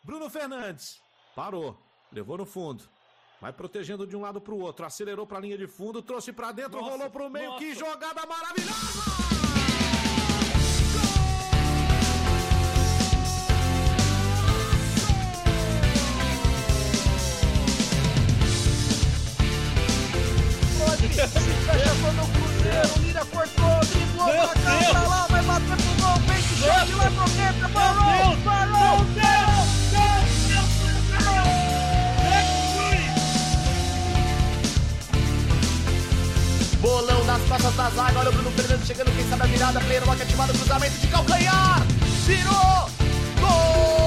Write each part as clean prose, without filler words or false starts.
Bruno Fernandes. Parou. Levou no fundo. Vai protegendo de um lado pro outro. Acelerou pra linha de fundo. Trouxe pra dentro. Rolou pro meio. Que jogada maravilhosa! Fechou no Cruzeiro, o Lira cortou, driblou pra cá, pra lá, vai bater pro gol, vem que chute lá pro dentro, parou! Bolão nas costas da zaga, olha o Bruno Fernandes chegando, quem sabe a virada, pleno, boca ativada, cruzamento de calcanhar, virou, gol!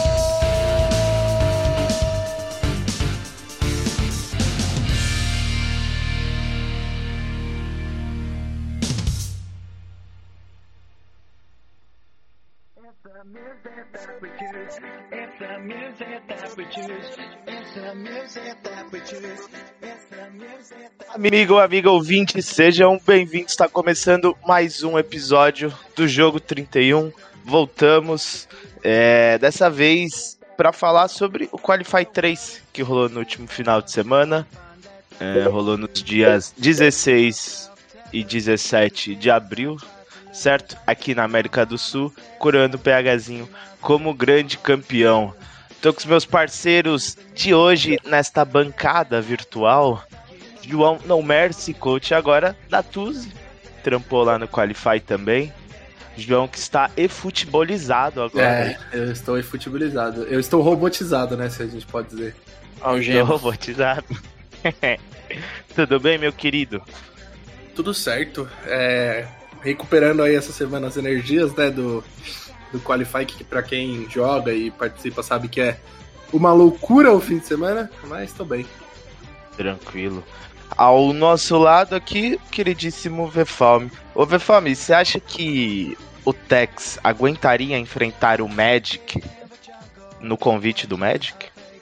Amigo ouvinte, sejam bem-vindos. Está começando mais um episódio do Jogo 31. Voltamos dessa vez para falar sobre o Qualify 3 que rolou no último final de semana. Rolou nos dias 16 e 17 de abril, certo? Aqui na América do Sul, coroando o PHzinho como grande campeão. Tô com os meus parceiros de hoje nesta bancada virtual. João No Mercy, coach agora da Tuzi, trampou lá no Qualify também. João que está efutebolizado agora. Eu estou efutebolizado. Eu estou robotizado, né, se a gente pode dizer. Estou robotizado. Tudo bem, meu querido? Tudo certo. Recuperando aí essa semana as energias, né, do Qualify, que pra quem joga e participa sabe que é uma loucura o fim de semana, mas tô bem. Tranquilo. Ao nosso lado aqui, queridíssimo Vefalme. Ô Vefalme, você acha que o Tex aguentaria enfrentar o Magic no convite do Magic?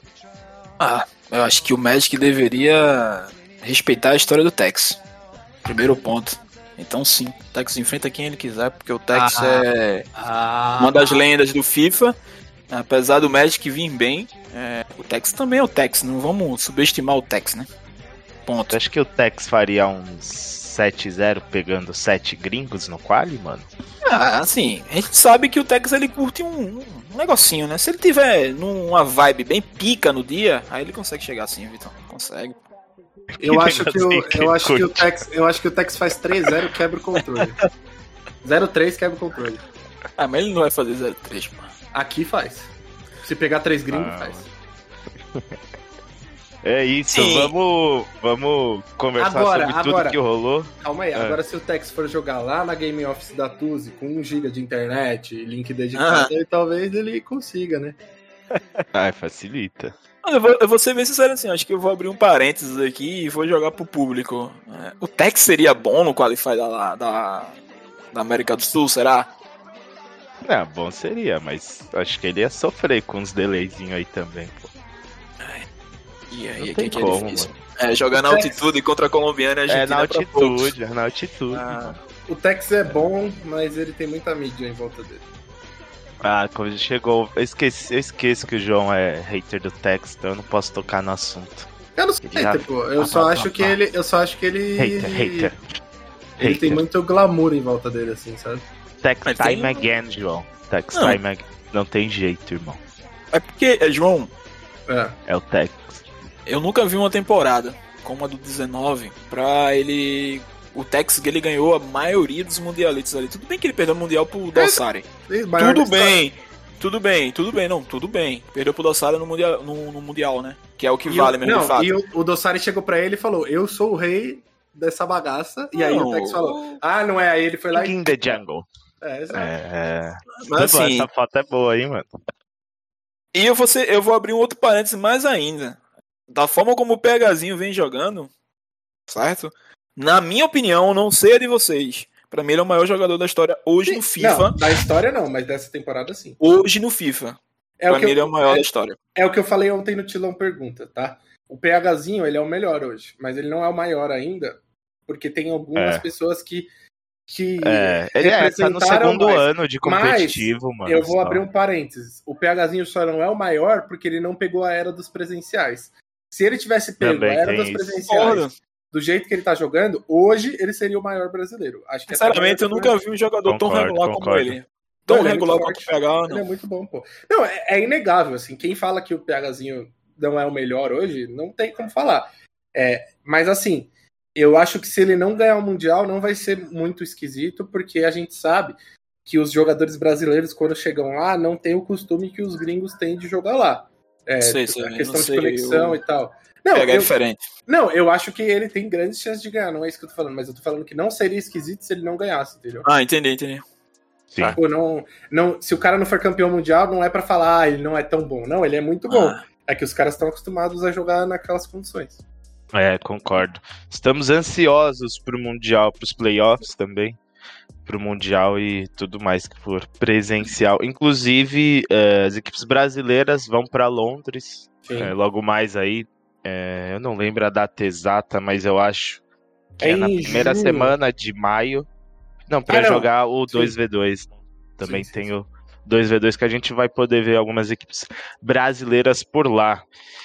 Eu acho que o Magic deveria respeitar a história do Tex. Primeiro ponto. Então sim, o Tex enfrenta quem ele quiser, porque o Tex é uma das lendas do FIFA. Apesar do Magic vir bem, o Tex também é o Tex, não vamos subestimar o Tex, né? Ponto. Acho que o Tex faria uns 7-0 pegando 7 gringos no quali, mano? Assim, a gente sabe que o Tex ele curte um negocinho, né? Se ele tiver numa vibe bem pica no dia, aí ele consegue chegar assim, Vitor. Consegue. Eu acho que o Tex faz 3-0 quebra o controle. 0-3 quebra o controle. Mas ele não vai fazer 0-3, mano. Aqui faz. Se pegar 3 gringos, faz. É isso, vamos conversar sobre tudo que rolou. Calma aí, agora se o Tex for jogar lá na Game Office da Tuzi com 1 GB de internet, link dedicado, aí talvez ele consiga, né? Facilita. Eu vou ser bem sincero assim, acho que eu vou abrir um parênteses aqui e vou jogar pro público. O Tex seria bom no Qualify da América do Sul, será? Bom seria, mas acho que ele ia sofrer com uns delayzinhos aí também, pô. E aí, o que é difícil? Jogar na altitude contra a colombiana, a gente na altitude. O Tex é bom, mas ele tem muita mídia em volta dele. Quando chegou, eu esqueço que o João é hater do Tex, então eu não posso tocar no assunto. Eu não sou hater, pô. Eu só acho que ele. Hater. Ele tem muito glamour em volta dele, assim, sabe? Tex time again, João. Tex time again. Não tem jeito, irmão. É porque, João. É o Tex. Eu nunca vi uma temporada como a do 19 pra ele. O Tex ele ganhou a maioria dos mundialistas ali. Tudo bem que ele perdeu o mundial pro Dossari. Tudo bem. Perdeu pro Dossari no mundial, né? Que é o que vale mesmo, de fato. E o Dossari chegou pra ele e falou: eu sou o rei dessa bagaça. E aí o Tex falou: não é. Aí ele foi lá in the jungle. Exato. Mas assim, essa foto é boa aí, mano. E eu vou abrir um outro parênteses mais ainda. Da forma como o PHzinho vem jogando, certo? Na minha opinião, não sei a de vocês. Pra mim ele é o maior jogador da história hoje no FIFA. Não, da história não, mas dessa temporada sim. Hoje no FIFA. Pra mim ele é o maior da história. É o que eu falei ontem no Tilão Pergunta, tá? O PHzinho, ele é o melhor hoje, mas ele não é o maior ainda, porque tem algumas pessoas que que ele tá no segundo ano de competitivo, mas mano. Eu vou abrir um parênteses. O PHzinho só não é o maior porque ele não pegou a era dos presenciais. Se ele tivesse pego Também a era tem dos isso. presenciais do jeito que ele tá jogando, hoje ele seria o maior brasileiro. Acho que Sinceramente, eu nunca vi um jogador tão regular como ele. Tão regular quanto o PH, não. Ele é muito bom, pô. Não, é inegável, assim. Quem fala que o PHzinho não é o melhor hoje, não tem como falar. Mas, assim, eu acho que se ele não ganhar o Mundial, não vai ser muito esquisito, porque a gente sabe que os jogadores brasileiros, quando chegam lá, não tem o costume que os gringos têm de jogar lá. A questão de conexão e tal. Não, é diferente. Não, eu acho que ele tem grandes chances de ganhar, não é isso que eu tô falando, mas eu tô falando que não seria esquisito se ele não ganhasse, entendeu? Ah, entendi. Sim. Tipo, não, se o cara não for campeão mundial, não é pra falar, ele não é tão bom. Não, ele é muito bom. É que os caras estão acostumados a jogar naquelas condições. Concordo. Estamos ansiosos pro Mundial, pros playoffs também. Pro Mundial e tudo mais que for presencial. Inclusive, as equipes brasileiras vão pra Londres logo mais aí. Eu não lembro a data exata, mas eu acho que é na primeira semana de maio. Não, pra jogar o 2v2. Também tem o 2v2 que a gente vai poder ver algumas equipes brasileiras por lá.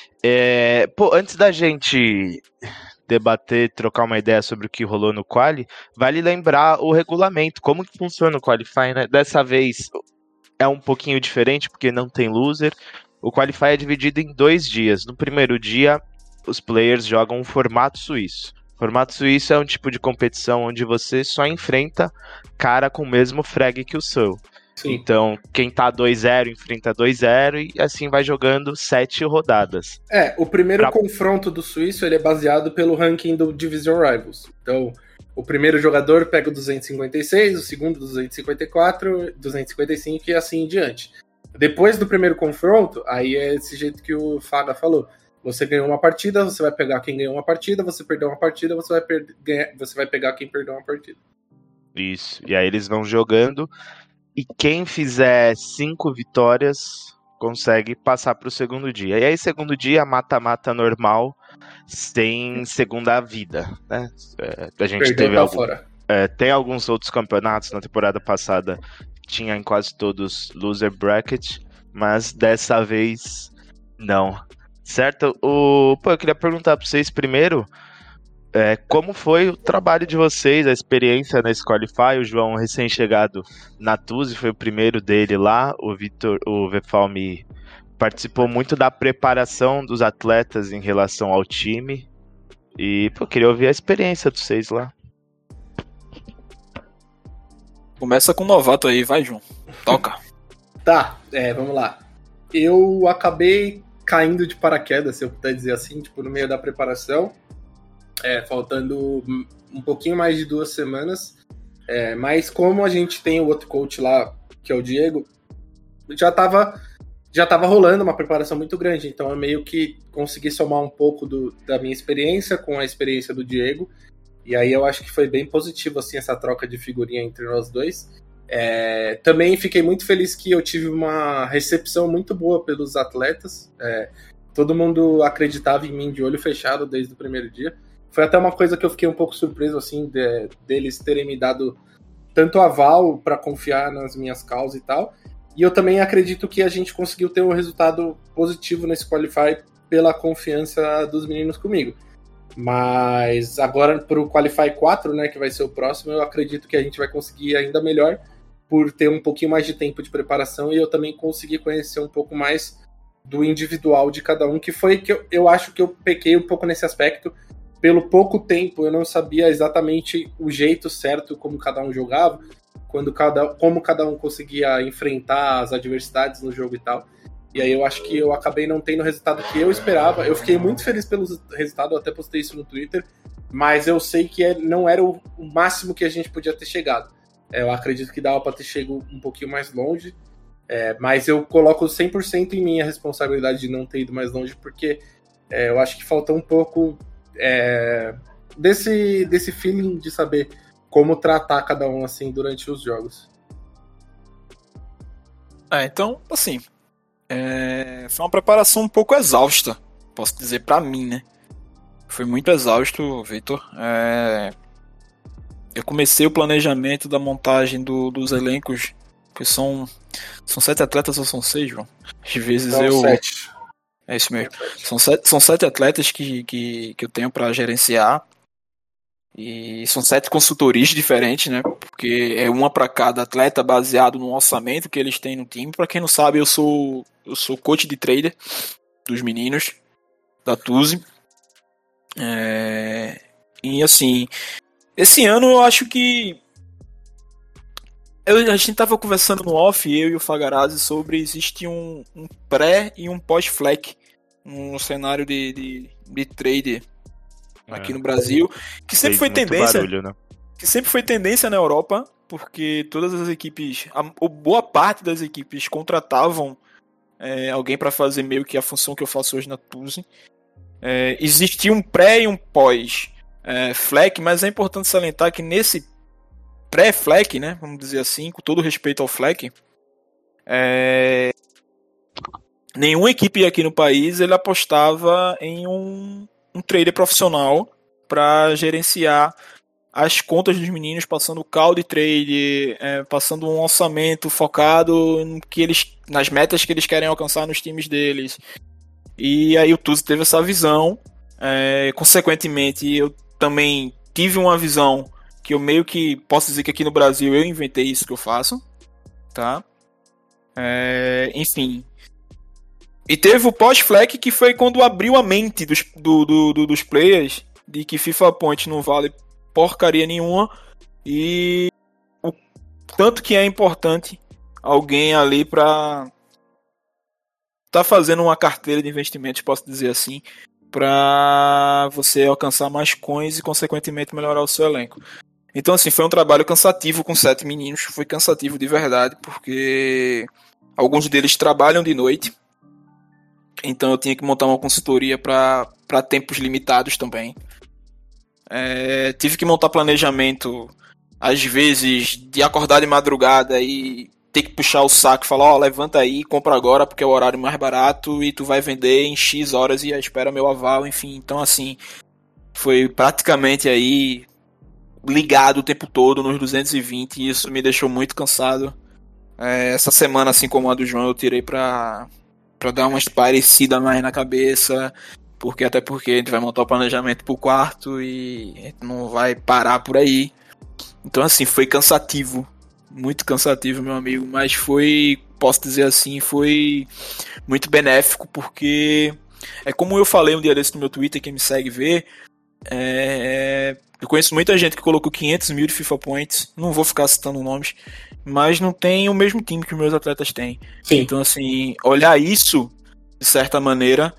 Antes da gente debater, trocar uma ideia sobre o que rolou no Quali, vale lembrar o regulamento, como que funciona o Qualify, né? Dessa vez é um pouquinho diferente, porque não tem loser. O Qualify é dividido em 2 dias. No primeiro dia, os players jogam um formato suíço. O formato suíço é um tipo de competição onde você só enfrenta cara com o mesmo frag que o seu. Sim. Então, quem tá 2-0 enfrenta 2-0 e assim vai jogando 7 rodadas. O primeiro confronto do suíço ele é baseado pelo ranking do Division Rivals. Então, o primeiro jogador pega o 256, o segundo 254, 255 e assim em diante. Depois do primeiro confronto, aí é desse jeito que o Faga falou. Você ganhou uma partida, você vai pegar quem ganhou uma partida, você perdeu uma partida, você vai pegar quem perdeu uma partida. Isso, e aí eles vão jogando, e quem fizer 5 vitórias consegue passar para o segundo dia. E aí, segundo dia, mata-mata normal, sem segunda vida, né? A gente teve tem alguns outros campeonatos na temporada passada, tinha em quase todos loser bracket, mas dessa vez não. Certo? Eu queria perguntar para vocês primeiro, como foi o trabalho de vocês, a experiência nesse Qualify? O João, recém-chegado na Tuzi, foi o primeiro dele lá. O Vefalmi participou muito da preparação dos atletas em relação ao time. E, queria ouvir a experiência de vocês lá. Começa com o novato aí, vai, João. Toca. Tá, vamos lá. Eu acabei caindo de paraquedas, se eu puder dizer assim, no meio da preparação. Faltando um pouquinho mais de 2 semanas. Mas como a gente tem o outro coach lá, que é o Diego, já tava rolando uma preparação muito grande. Então eu meio que consegui somar um pouco da minha experiência com a experiência do Diego. E aí eu acho que foi bem positivo assim, essa troca de figurinha entre nós dois. Também fiquei muito feliz que eu tive uma recepção muito boa pelos atletas. Todo mundo acreditava em mim de olho fechado desde o primeiro dia. Foi até uma coisa que eu fiquei um pouco surpreso, assim, deles terem me dado tanto aval para confiar nas minhas causas e tal. E eu também acredito que a gente conseguiu ter um resultado positivo nesse Qualify pela confiança dos meninos comigo. Mas agora pro Qualify 4, né, que vai ser o próximo, eu acredito que a gente vai conseguir ainda melhor por ter um pouquinho mais de tempo de preparação e eu também consegui conhecer um pouco mais do individual de cada um, que foi que eu acho que eu pequei um pouco nesse aspecto. Pelo pouco tempo, eu não sabia exatamente o jeito certo como cada um jogava, como cada um conseguia enfrentar as adversidades no jogo e tal. E aí eu acho que eu acabei não tendo o resultado que eu esperava. Eu fiquei muito feliz pelo resultado, eu até postei isso no Twitter, mas eu sei que não era o máximo que a gente podia ter chegado. Eu acredito que dava para ter chegado um pouquinho mais longe, mas eu coloco 100% em mim a responsabilidade de não ter ido mais longe, porque eu acho que faltou um pouco desse feeling de saber como tratar cada um assim durante os jogos. Então, assim, foi uma preparação um pouco exausta, posso dizer pra mim, né? Foi muito exausto, Vitor. eu comecei o planejamento da montagem dos elencos, que são 7 atletas ou são 6, João? Às vezes Então, 7. É isso mesmo. São 7 atletas que eu tenho para gerenciar. E são 7 consultorias diferentes, né? Porque é uma para cada atleta baseado no orçamento que eles têm no time. Para quem não sabe, eu sou coach de trader dos meninos da Tuzi. E assim, esse ano eu acho que a gente tava conversando no off, eu e o Fagarazzi, sobre existe um pré e um pós-flex no cenário de trader aqui no Brasil, que sempre foi tendência, barulho, né? que sempre foi tendência na Europa, porque todas as equipes, boa parte das equipes contratavam alguém para fazer meio que a função que eu faço hoje na Tuzi. Existia um pré e um pós flex, mas é importante salientar que nesse pré-flex, né, vamos dizer assim, com todo respeito ao flex, nenhuma equipe aqui no país ele apostava em um trader profissional para gerenciar as contas dos meninos, passando call de trade, passando um orçamento focado nas metas que eles querem alcançar nos times deles. E aí o Tuzi teve essa visão, consequentemente eu também tive uma visão que eu meio que posso dizer que aqui no Brasil eu inventei isso que eu faço, tá? Enfim. E teve o pós-flex, que foi quando abriu a mente dos players de que FIFA Point não vale porcaria nenhuma e o tanto que é importante alguém ali pra tá fazendo uma carteira de investimentos, posso dizer assim, pra você alcançar mais coins e consequentemente melhorar o seu elenco. Então assim, foi um trabalho cansativo com 7 meninos, foi cansativo de verdade, porque alguns deles trabalham de noite, então eu tinha que montar uma consultoria para tempos limitados também. Tive que montar planejamento, às vezes, de acordar de madrugada e ter que puxar o saco e falar, levanta aí, compra agora porque é o horário mais barato e tu vai vender em X horas e espera meu aval, enfim. Então assim, foi praticamente aí ligado o tempo todo nos 220 e isso me deixou muito cansado. Essa semana, assim como a do João, eu tirei pra dar uma esparecida mais na cabeça, até porque a gente vai montar o planejamento pro quarto e a gente não vai parar por aí. Então assim, foi cansativo, muito cansativo, meu amigo, mas posso dizer assim, foi muito benéfico, porque como eu falei um dia desse no meu Twitter, quem me segue vê, eu conheço muita gente que colocou 500 mil de FIFA Points, não vou ficar citando nomes, mas não tem o mesmo time que os meus atletas têm. Sim. Então assim, olhar isso, de certa maneira,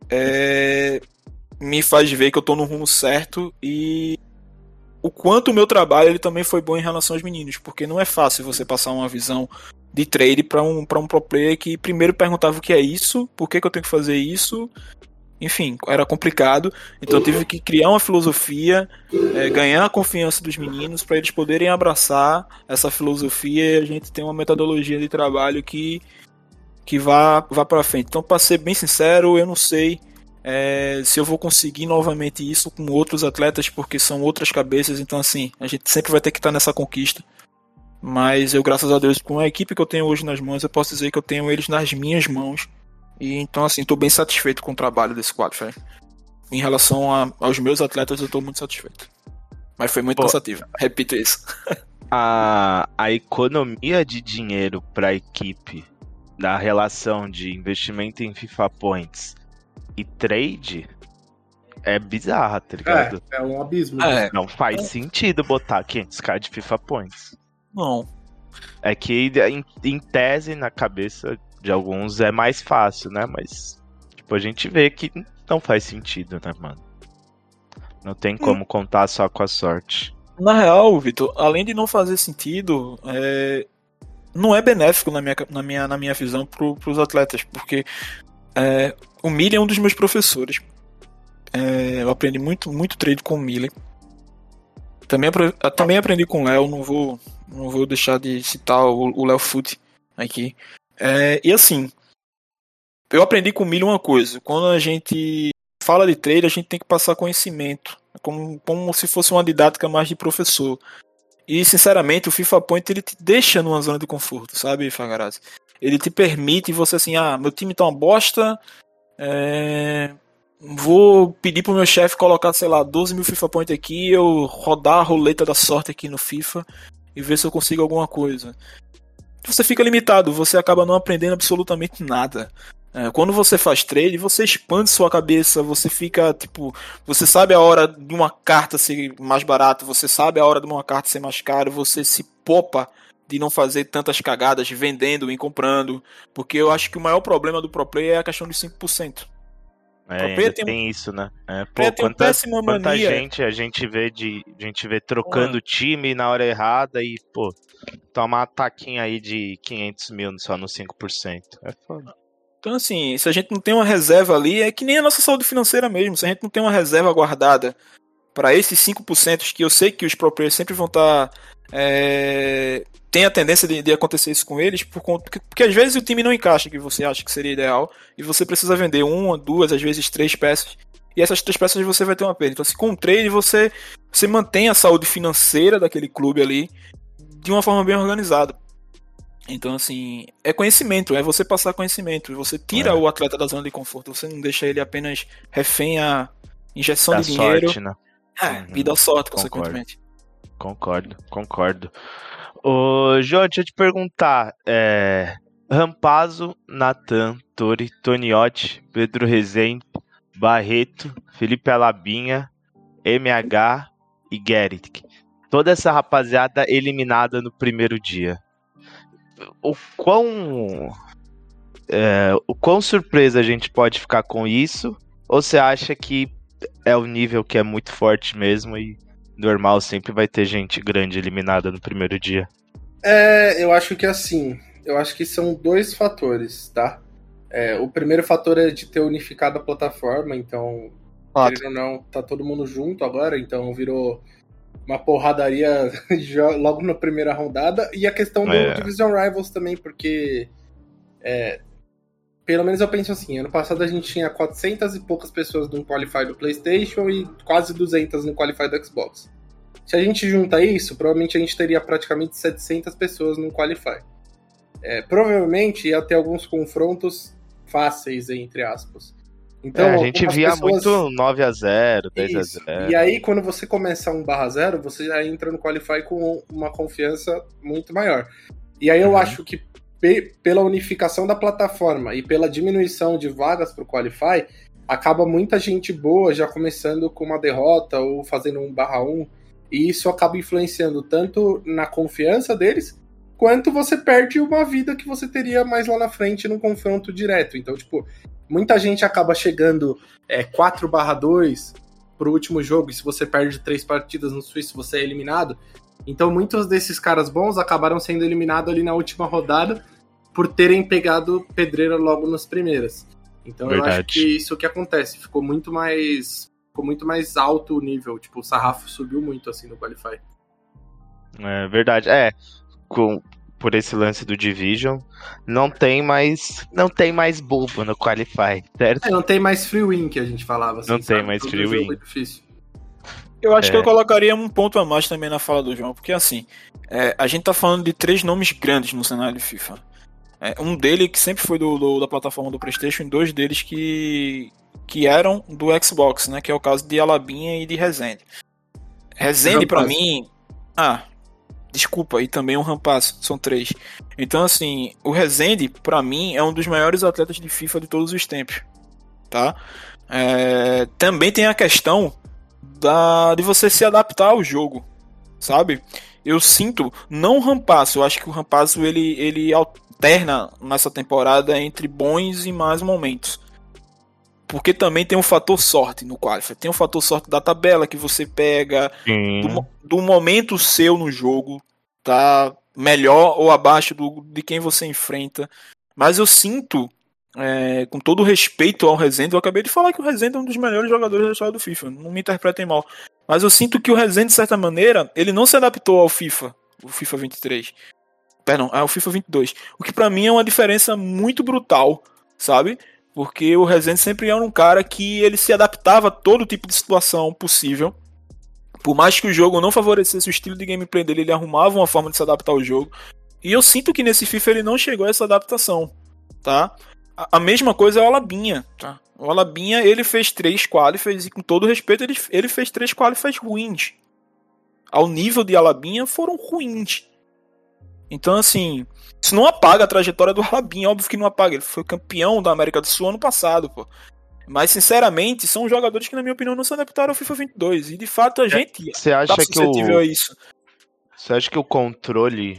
me faz ver que eu tô no rumo certo e o quanto o meu trabalho ele também foi bom em relação aos meninos, porque não é fácil você passar uma visão de trade para um pro player que primeiro perguntava o que é isso, por que eu tenho que fazer isso, enfim, era complicado, então eu tive que criar uma filosofia, ganhar a confiança dos meninos para eles poderem abraçar essa filosofia e a gente tem uma metodologia de trabalho que vá para frente. Então, para ser bem sincero, eu não sei se eu vou conseguir novamente isso com outros atletas, porque são outras cabeças, então assim, a gente sempre vai ter que estar nessa conquista, mas eu, graças a Deus, com a equipe que eu tenho hoje nas mãos, eu posso dizer que eu tenho eles nas minhas mãos, e então assim, estou bem satisfeito com o trabalho desse qualifier. Em relação aos meus atletas, eu estou muito satisfeito, mas foi muito cansativo, repito isso. A economia de dinheiro para a equipe da relação de investimento em FIFA Points e trade é bizarra, tá ligado? É um abismo. Não faz sentido botar 500k de FIFA Points. Não. É que em tese, na cabeça de alguns é mais fácil, né? Mas tipo, a gente vê que não faz sentido, né, mano? Não tem como contar só com a sorte. Na real, Vitor, além de não fazer sentido, não é benéfico na minha visão pros atletas, porque o Miller é um dos meus professores. Eu aprendi muito trade com o Miller. Também aprendi com o Léo, não vou deixar de citar o Léo Foot aqui. E assim, eu aprendi com o Miller uma coisa: quando a gente fala de trade, a gente tem que passar conhecimento Como se fosse uma didática mais de professor. E, sinceramente, o FIFA Point ele te deixa numa zona de conforto, sabe, Fagarazzi? Ele te permite você assim, meu time tá uma bosta, vou pedir pro meu chefe colocar, sei lá, 12 mil FIFA Point aqui, eu rodar a roleta da sorte aqui no FIFA e ver se eu consigo alguma coisa. Você fica limitado, você acaba não aprendendo absolutamente nada. Quando você faz trade, você expande sua cabeça, você fica, você sabe a hora de uma carta ser mais barata, você sabe a hora de uma carta ser mais cara, você se poupa de não fazer tantas cagadas vendendo e comprando, porque eu acho que o maior problema do pro player é a questão dos 5%. Tem isso, né? Quanta gente a gente vê trocando time na hora errada e, toma uma taquinha aí de 500 mil só no 5%. É foda. Então, assim, se a gente não tem uma reserva ali, é que nem a nossa saúde financeira mesmo. Se a gente não tem uma reserva guardada para esses 5%, que eu sei que os pro players sempre vão estar... tem a tendência de acontecer isso com eles, porque às vezes o time não encaixa que você acha que seria ideal, e você precisa vender 1, 2, às vezes 3 peças, e essas 3 peças você vai ter uma perda. Então, assim, com o trade você mantém a saúde financeira daquele clube ali de uma forma bem organizada. Então, assim, é conhecimento, é você passar conhecimento, você tira o atleta da zona de conforto, você não deixa ele apenas refém a injeção de dinheiro. Sorte, né? E da sorte, consequentemente. Concordo. Ô, João, deixa eu te perguntar. Rampazzo, Natan, Tori, Toniotti, Pedro Rezende, Barreto, Felipe Alabinha, MH e Gerrit. Toda essa rapaziada eliminada no primeiro dia. O quão surpresa a gente pode ficar com isso? Ou você acha que é o nível que é muito forte mesmo e normal sempre vai ter gente grande eliminada no primeiro dia? Eu acho que assim, são 2 fatores, tá? O primeiro fator é de ter unificado a plataforma, então, querendo ou não, tá todo mundo junto agora, então virou uma porradaria logo na primeira rodada. E a questão do Division Rivals também, porque pelo menos eu penso assim, ano passado a gente tinha 400 e poucas pessoas no Qualify do PlayStation e quase 200 no Qualify do Xbox. Se a gente junta isso, provavelmente a gente teria praticamente 700 pessoas no Qualify. Provavelmente ia ter alguns confrontos fáceis, entre aspas. Então, a gente via muito 9-0, 10-0. E aí, quando você começa 1/0, você já entra no Qualify com uma confiança muito maior. E aí eu acho que pela unificação da plataforma e pela diminuição de vagas para o Qualify, acaba muita gente boa já começando com uma derrota ou fazendo 1/1, e isso acaba influenciando tanto na confiança deles, quanto você perde uma vida que você teria mais lá na frente num confronto direto. Então, muita gente acaba chegando 4/2 pro último jogo, e se você perde 3 partidas no Swiss, você é eliminado. Então, muitos desses caras bons acabaram sendo eliminados ali na última rodada por terem pegado pedreira logo nas primeiras. Então, eu acho que isso que acontece. Ficou muito mais alto o nível. O sarrafo subiu muito, assim, no Qualify. É verdade. Por esse lance do Division, não tem mais bobo no Qualify, certo? Não tem mais free win, que a gente falava. Assim, não tem mais free win. Eu acho que eu colocaria um ponto a mais também na fala do João, porque assim, a gente tá falando de 3 nomes grandes no cenário de FIFA. Um deles que sempre foi da plataforma do PlayStation, e 2 deles que eram do Xbox, né? Que é o caso de Alabinha e de Rezende. Rezende, pra mim... Desculpa, e também um Rampazzo, são 3. Então, assim, o Rezende, pra mim, é um dos maiores atletas de FIFA de todos os tempos, tá? Também tem a questão de você se adaptar ao jogo, sabe? Eu sinto, não o Rampazzo, eu acho que o Rampazzo, ele alterna nessa temporada entre bons e más momentos. Porque também tem um fator sorte no Qualify. Tem um fator sorte da tabela que você pega, do momento seu no jogo, tá melhor ou abaixo de quem você enfrenta. Mas eu sinto, com todo respeito ao Rezende, eu acabei de falar que o Rezende é um dos melhores jogadores da história do FIFA. Não me interpretem mal. Mas eu sinto que o Rezende, de certa maneira, ele não se adaptou ao FIFA, o FIFA 23. Perdão, ao FIFA 22. O que pra mim é uma diferença muito brutal, sabe? Porque o Rezende sempre era um cara que ele se adaptava a todo tipo de situação possível, Por mais que o jogo não favorecesse o estilo de gameplay dele, ele arrumava uma forma de se adaptar ao jogo. E eu sinto que nesse FIFA ele não chegou a essa adaptação, tá? A mesma coisa é o Alabinha, tá? O Alabinha, ele fez 3 qualifiers e com todo respeito, ele fez 3 qualifiers ruins. Ao nível de Alabinha, foram ruins. Então, assim, isso não apaga a trajetória do Alabinha, óbvio que não apaga. Ele foi campeão da América do Sul ano passado, pô. Mas, sinceramente, são jogadores que, na minha opinião, não se adaptaram ao FIFA 22. E, de fato, a gente Você acha tá suscetível a isso. Você acha que o controle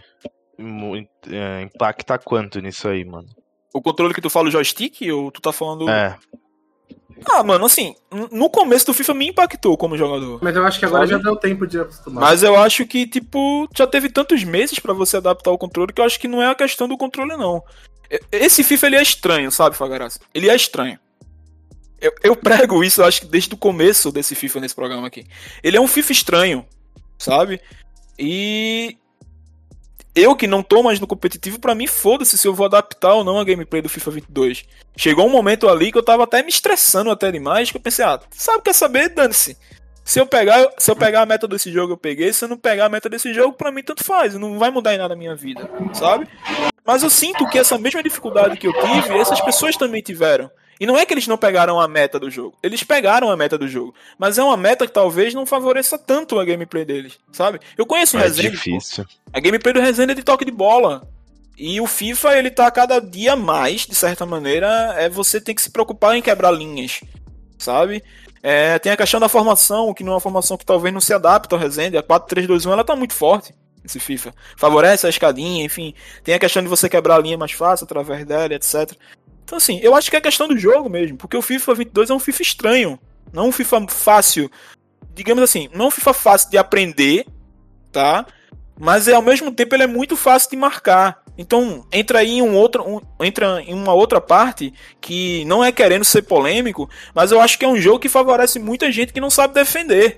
impacta quanto nisso aí, mano? O controle que tu fala, o joystick, ou tu tá falando... É. Ah, mano, assim, no começo do FIFA me impactou como jogador. Mas eu acho que agora sabe? já deu tempo de acostumar. Mas eu acho que, tipo, já teve tantos meses pra você adaptar o controle que eu acho que não é a questão do controle, não. Esse FIFA, ele é estranho, sabe, Fagarazzi? Ele é estranho. Eu prego isso, eu acho que desde o começo desse FIFA nesse programa aqui. Ele é um FIFA estranho, sabe? E... eu que não tô mais no competitivo, pra mim, foda-se se eu vou adaptar ou não a gameplay do FIFA 22. Chegou um momento ali que eu tava até me estressando até demais, que eu pensei, sabe, quer saber? Dane-se. Se eu pegar a meta desse jogo, eu peguei. Se eu não pegar a meta desse jogo, pra mim, tanto faz. Não vai mudar em nada a minha vida, sabe? Mas eu sinto que essa mesma dificuldade que eu tive, essas pessoas também tiveram. E não é que eles não pegaram a meta do jogo. Eles pegaram a meta do jogo. Mas é uma meta que talvez não favoreça tanto a gameplay deles, sabe? Eu conheço o Resende. É difícil. A gameplay do Resende é de toque de bola. E o FIFA, ele tá cada dia mais, de certa maneira, você tem que se preocupar em quebrar linhas, sabe? Tem a questão da formação, que não é uma formação que talvez não se adapta ao Resende. A 4-3-2-1, ela tá muito forte, esse FIFA. Favorece a escadinha, enfim. Tem a questão de você quebrar a linha mais fácil através dela, etc. Então, assim, eu acho que é questão do jogo mesmo, porque o FIFA 22 é um FIFA estranho, não um FIFA fácil, digamos assim, não um FIFA fácil de aprender, tá? Mas ao mesmo tempo ele é muito fácil de marcar. Então, entra aí entra em uma outra parte que não é querendo ser polêmico, mas eu acho que é um jogo que favorece muita gente que não sabe defender,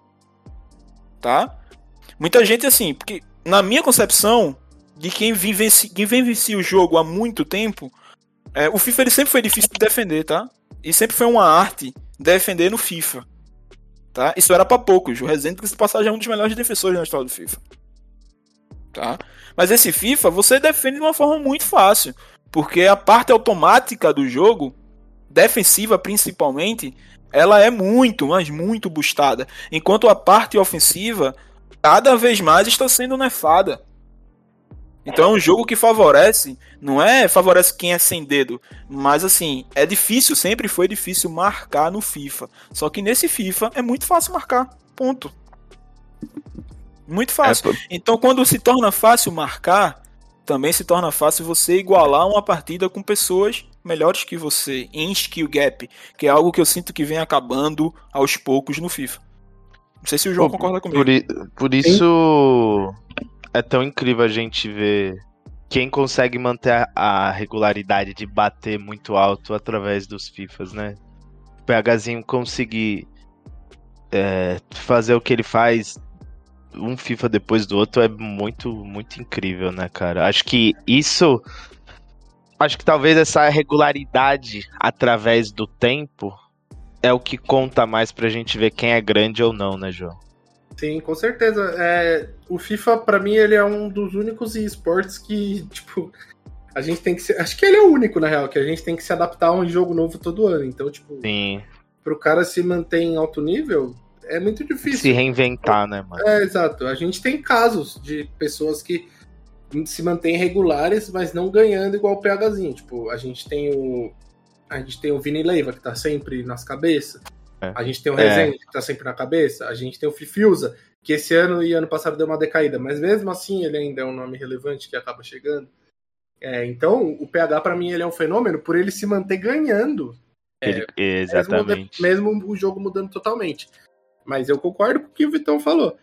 tá? Muita gente, assim, porque na minha concepção de quem vivencia o jogo há muito tempo, o FIFA ele sempre foi difícil de defender, tá? E sempre foi uma arte defender no FIFA, tá? Isso era pra poucos. O Resende, que se passagem, é um dos melhores defensores na história do FIFA, tá? Mas esse FIFA você defende de uma forma muito fácil, porque a parte automática do jogo, defensiva principalmente, ela é muito, mas muito boostada, enquanto a parte ofensiva cada vez mais está sendo nerfada. Então é um jogo que favorece, favorece quem é sem dedo, mas assim, é difícil, sempre foi difícil marcar no FIFA. Só que nesse FIFA é muito fácil marcar, ponto. Muito fácil. Então quando se torna fácil marcar, também se torna fácil você igualar uma partida com pessoas melhores que você em skill gap, que é algo que eu sinto que vem acabando aos poucos no FIFA. Não sei se o João concorda comigo. Por isso... é tão incrível a gente ver quem consegue manter a regularidade de bater muito alto através dos FIFAs, né? O PHzinho conseguir fazer o que ele faz um FIFA depois do outro é muito, muito incrível, né, cara? Acho que talvez essa regularidade através do tempo é o que conta mais pra gente ver quem é grande ou não, né, João? Sim, com certeza. O FIFA, pra mim, ele é um dos únicos esportes que, tipo, a gente tem que se... Acho que ele é o único, na real, que a gente tem que se adaptar a um jogo novo todo ano. Então, tipo, sim, pro cara se manter em alto nível, é muito difícil. Se reinventar, né, mano? Exato. A gente tem casos de pessoas que se mantêm regulares, mas não ganhando igual o PHzinho. Tipo, a gente tem o Vini Leiva, que tá sempre nas cabeças. A gente tem o Resende, que tá sempre na cabeça. A gente tem o Fifiusa, que esse ano e ano passado deu uma decaída. Mas mesmo assim, ele ainda é um nome relevante que acaba chegando. Então, o PH, pra mim, ele é um fenômeno por ele se manter ganhando. Exatamente. Mesmo o jogo mudando totalmente. Mas eu concordo com o que o Vitão falou.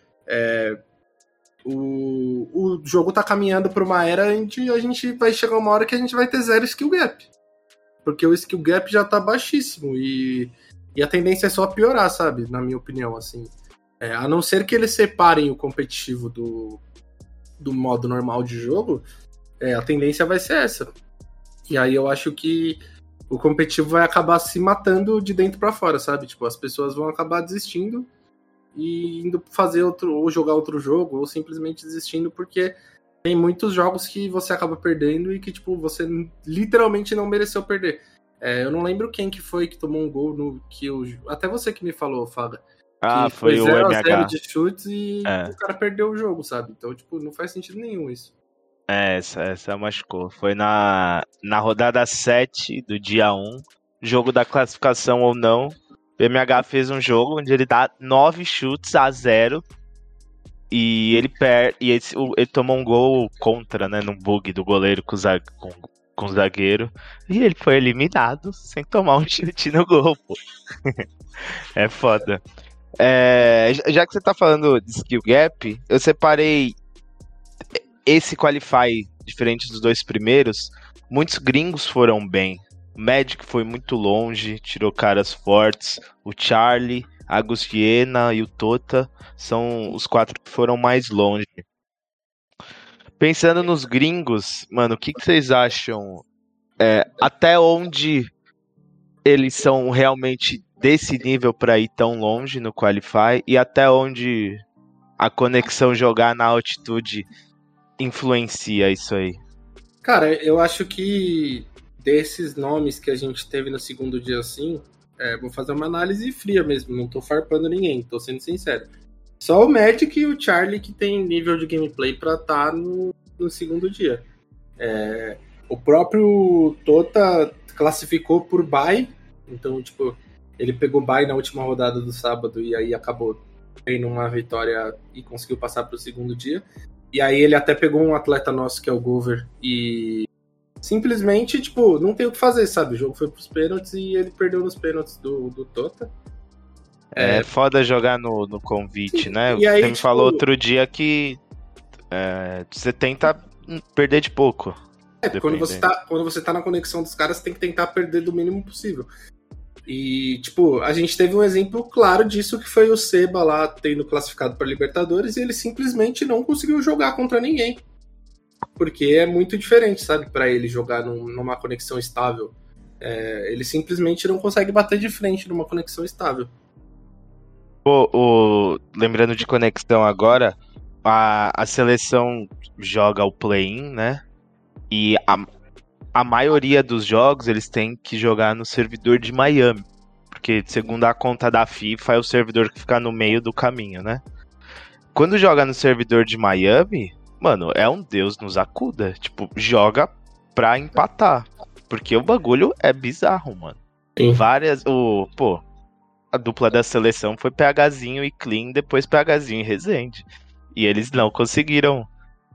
O jogo tá caminhando pra uma era onde a gente vai chegar uma hora que a gente vai ter 0 skill gap. Porque o skill gap já tá baixíssimo. E a tendência é só piorar, sabe? Na minha opinião, assim. A não ser que eles separem o competitivo do modo normal de jogo, a tendência vai ser essa. E aí eu acho que o competitivo vai acabar se matando de dentro pra fora, sabe? Tipo, as pessoas vão acabar desistindo e indo fazer outro, ou jogar outro jogo, ou simplesmente desistindo, porque tem muitos jogos que você acaba perdendo e que, tipo, você literalmente não mereceu perder. Eu não lembro quem que foi que tomou um gol no que até você que me falou, Faga. Ah, Que foi o 0-0 MH. de chutes e o cara perdeu o jogo, sabe? Então, tipo, não faz sentido nenhum isso. Essa machucou. Foi na rodada 7 do dia 1, jogo da classificação ou não. O MH fez um jogo onde ele dá 9 chutes a 0 e ele ele tomou um gol contra, né, num bug do goleiro com o zagueiro, e ele foi eliminado sem tomar um chute no gol, pô. É foda. Já que você tá falando de skill gap, eu separei esse Qualify, diferente dos dois primeiros. Muitos gringos foram bem. O Magic foi muito longe, tirou caras fortes. O Charlie, a Agustiena e o Tota são os 4 que foram mais longe. Pensando nos gringos, mano, o que vocês acham? Até onde eles são realmente desse nível pra ir tão longe no Qualify, e até onde a conexão jogar na altitude influencia isso aí? Cara, eu acho que desses nomes que a gente teve no segundo dia assim, vou fazer uma análise fria mesmo, não tô farpando ninguém, tô sendo sincero. Só o Magic e o Charlie que tem nível de gameplay pra estar no segundo dia. O próprio Tota classificou por bye, então, tipo, ele pegou bye na última rodada do sábado e aí acabou tendo uma vitória e conseguiu passar pro segundo dia. E aí ele até pegou um atleta nosso, que é o Gover, e simplesmente, tipo, não tem o que fazer, sabe? O jogo foi pros pênaltis e ele perdeu nos pênaltis do Tota. É foda jogar no convite, né? E aí, você me falou outro dia que você tenta perder de pouco. Quando você tá na conexão dos caras, você tem que tentar perder do mínimo possível. E, tipo, a gente teve um exemplo claro disso, que foi o Seba lá tendo classificado para Libertadores, e ele simplesmente não conseguiu jogar contra ninguém. Porque é muito diferente, sabe, para ele jogar numa conexão estável. Ele simplesmente não consegue bater de frente numa conexão estável. Lembrando de conexão agora, a seleção joga o play-in, né? E a maioria dos jogos eles têm que jogar no servidor de Miami, porque segundo a conta da FIFA é o servidor que fica no meio do caminho, né? Quando joga no servidor de Miami, mano, é um Deus nos acuda. Tipo, joga pra empatar, porque o bagulho é bizarro, mano. Sim. A dupla da seleção foi PHzinho e Clean, depois PHzinho e Resende. E eles não conseguiram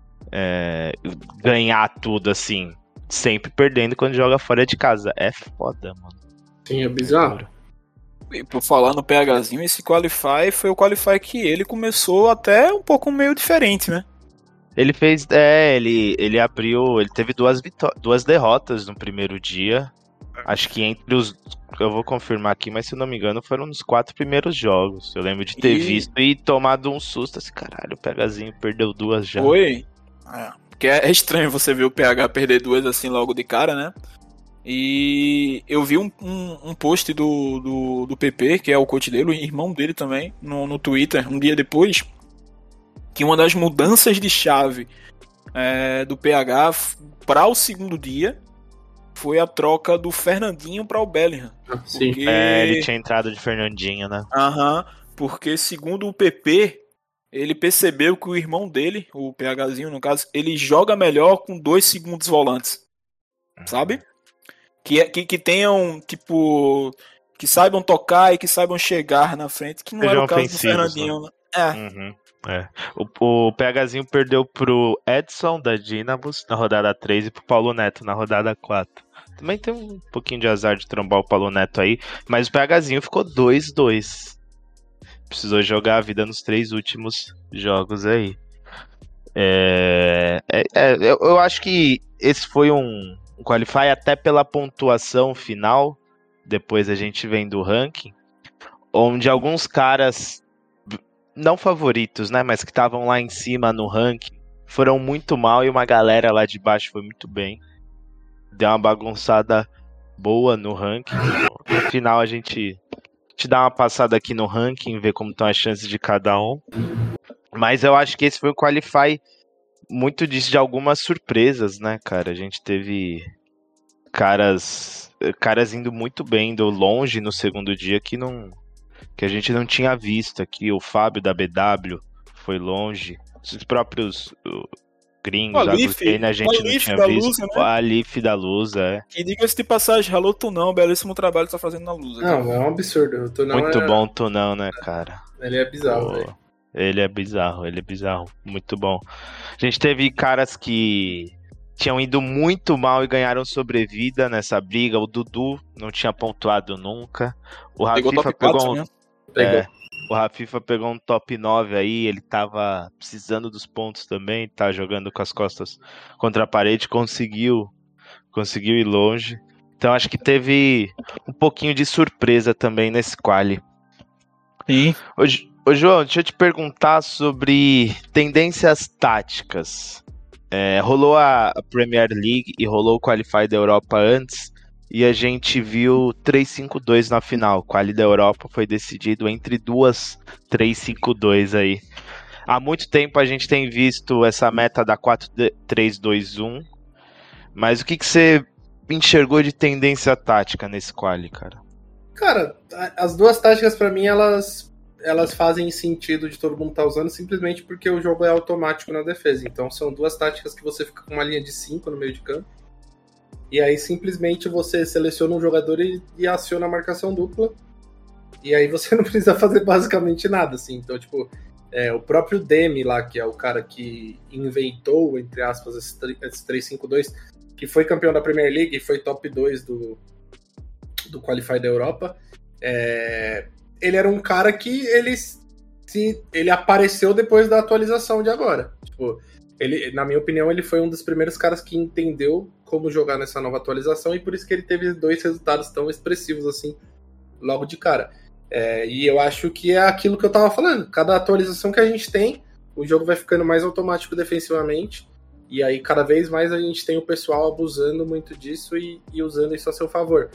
ganhar tudo assim, sempre perdendo quando joga fora de casa. É foda, mano. Sim, é bizarro. E por falar no PHzinho, esse Qualify foi o Qualify que ele começou até um pouco meio diferente, né? Ele fez. Ele abriu. Ele teve duas derrotas no primeiro dia. Acho que entre os. Eu vou confirmar aqui, mas se eu não me engano, foram nos 4 primeiros jogos. Eu lembro de ter visto e tomado um susto. Assim, caralho, o PHzinho perdeu 2 já. Foi. Porque é estranho você ver o PH perder 2 assim logo de cara, né? E eu vi um post do PP, que é o coach dele, o irmão dele também, no Twitter, um dia depois, que uma das mudanças de chave do PH para o segundo dia foi a troca do Fernandinho para o Bellingham. Sim. Porque... ele tinha entrado de Fernandinho, né? Porque segundo o PP, ele percebeu que o irmão dele, o PHzinho no caso, ele joga melhor com 2 segundos volantes, sabe? Que tenham, tipo, que saibam tocar e que saibam chegar na frente, que não era o caso do Fernandinho, né? O PHzinho perdeu pro Edson da Dynamos na rodada 3 e pro Paulo Neto na rodada 4. Também tem um pouquinho de azar de trombar o Paulo Neto aí, mas o PHzinho ficou 2-2. Precisou jogar a vida nos 3 últimos jogos aí. Eu acho que esse foi um Qualify até pela pontuação final. Depois a gente vem do ranking, onde alguns caras não favoritos, né, mas que estavam lá em cima no ranking foram muito mal e uma galera lá de baixo foi muito bem. Deu uma bagunçada boa no ranking. No final a gente te dar uma passada aqui no ranking, ver como estão as chances de cada um. Mas eu acho que esse foi o Qualify muito disso, de algumas surpresas, né, cara? A gente teve caras indo muito bem, indo longe no segundo dia que a gente não tinha visto aqui. O Fábio da BW foi longe. Os próprios gringos, a gente não tinha visto. Lusa, né? O Alif da Lusa, é. Que diga-se de passagem, alô Tunão, belíssimo trabalho que tá fazendo na Lusa. Não, é um absurdo. O Tunão Muito bom o Tunão, né, cara? Ele é bizarro, velho. Ele é bizarro, muito bom. A gente teve caras que tinham ido muito mal e ganharam sobrevida nessa briga. O Dudu não tinha pontuado nunca. O Rafifa o Rafifa pegou um top 9 aí, ele tava precisando dos pontos também, tá jogando com as costas contra a parede, conseguiu ir longe. Então acho que teve um pouquinho de surpresa também nesse quali. Sim. Ô João, deixa eu te perguntar sobre tendências táticas. Rolou a Premier League e rolou o Qualify da Europa antes, e a gente viu 3-5-2 na final. O Quali da Europa foi decidido entre duas 3-5-2 aí. Há muito tempo a gente tem visto essa meta da 4-3-2-1, mas o que você enxergou de tendência tática nesse Quali, cara? Cara, as duas táticas pra mim, elas fazem sentido de todo mundo estar usando simplesmente porque o jogo é automático na defesa. Então são duas táticas que você fica com uma linha de 5 no meio de campo. E aí simplesmente você seleciona um jogador e aciona a marcação dupla. E aí você não precisa fazer basicamente nada, assim. Então, tipo, o próprio Demi lá, que é o cara que inventou, entre aspas, esse 3-5-2, que foi campeão da Premier League e foi top 2 do Qualify da Europa. Ele era um cara que ele apareceu depois da atualização de agora. Tipo, ele, na minha opinião, ele foi um dos primeiros caras que entendeu como jogar nessa nova atualização e por isso que ele teve 2 resultados tão expressivos assim logo de cara. E eu acho que é aquilo que eu tava falando. Cada atualização que a gente tem, o jogo vai ficando mais automático defensivamente e aí cada vez mais a gente tem o pessoal abusando muito disso e usando isso a seu favor.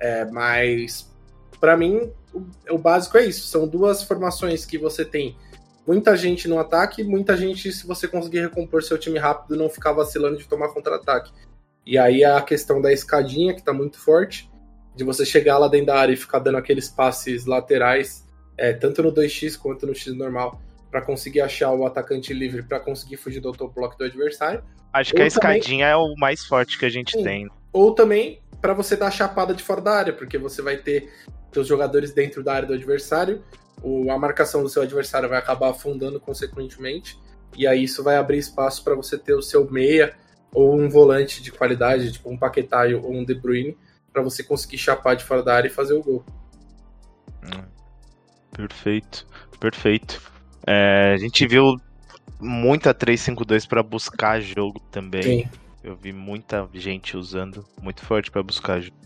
Mas pra mim o básico é isso. São duas formações que você tem muita gente no ataque, muita gente, se você conseguir recompor seu time rápido, não ficar vacilando de tomar contra-ataque. E aí a questão da escadinha, que tá muito forte, de você chegar lá dentro da área e ficar dando aqueles passes laterais, tanto no 2x quanto no X normal, para conseguir achar o atacante livre, para conseguir fugir do autoblock do adversário. Acho que a escadinha é o mais forte que a gente tem. Ou também para você dar chapada de fora da área, porque você vai ter seus jogadores dentro da área do adversário, a marcação do seu adversário vai acabar afundando consequentemente, e aí isso vai abrir espaço para você ter o seu meia ou um volante de qualidade, tipo um Paquetá ou um De Bruyne, para você conseguir chapar de fora da área e fazer o gol. Perfeito. A gente viu muita 3-5-2 para buscar jogo também. Sim. Eu vi muita gente usando, muito forte para buscar jogo.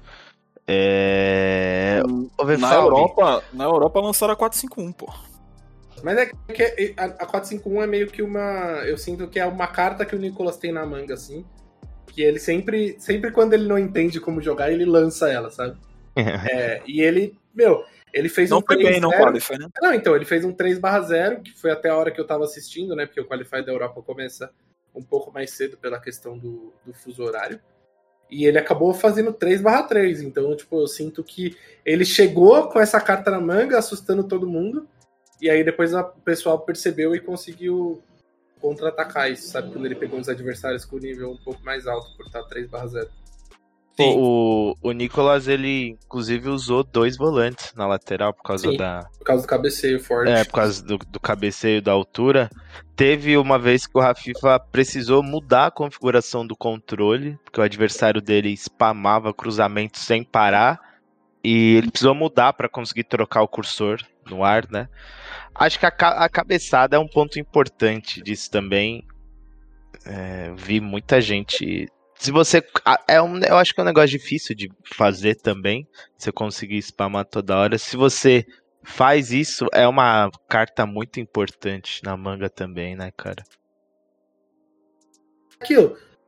Na Europa lançaram a 4-5-1, pô. Mas é que a 4-5-1 é meio que eu sinto que é uma carta que o Nicolas tem na manga, assim. Que ele sempre quando ele não entende como jogar, ele lança ela, sabe? E ele, ele fez não um 3-0. Não foi bem, não Qualify, né? Não, então, ele fez um 3/0, que foi até a hora que eu tava assistindo, né? Porque o Qualify da Europa começa um pouco mais cedo pela questão do fuso horário. E ele acabou fazendo 3/3. Então, tipo, eu sinto que ele chegou com essa carta na manga, assustando todo mundo. E aí depois o pessoal percebeu e conseguiu contra-atacar isso, sabe? Quando ele pegou os adversários com o nível um pouco mais alto, por estar 3/0. O Nicolas, ele inclusive usou 2 volantes na lateral por causa por causa do cabeceio forte. Por causa do cabeceio da altura. Teve uma vez que o Rafifa precisou mudar a configuração do controle, porque o adversário dele spamava cruzamentos sem parar, e ele precisou mudar para conseguir trocar o cursor no ar, né? Acho que a cabeçada é um ponto importante disso também. Vi muita gente... Se você... eu acho que é um negócio difícil de fazer também, você conseguir spamar toda hora. Se você faz isso, é uma carta muito importante na manga também, né, cara? Aquilo,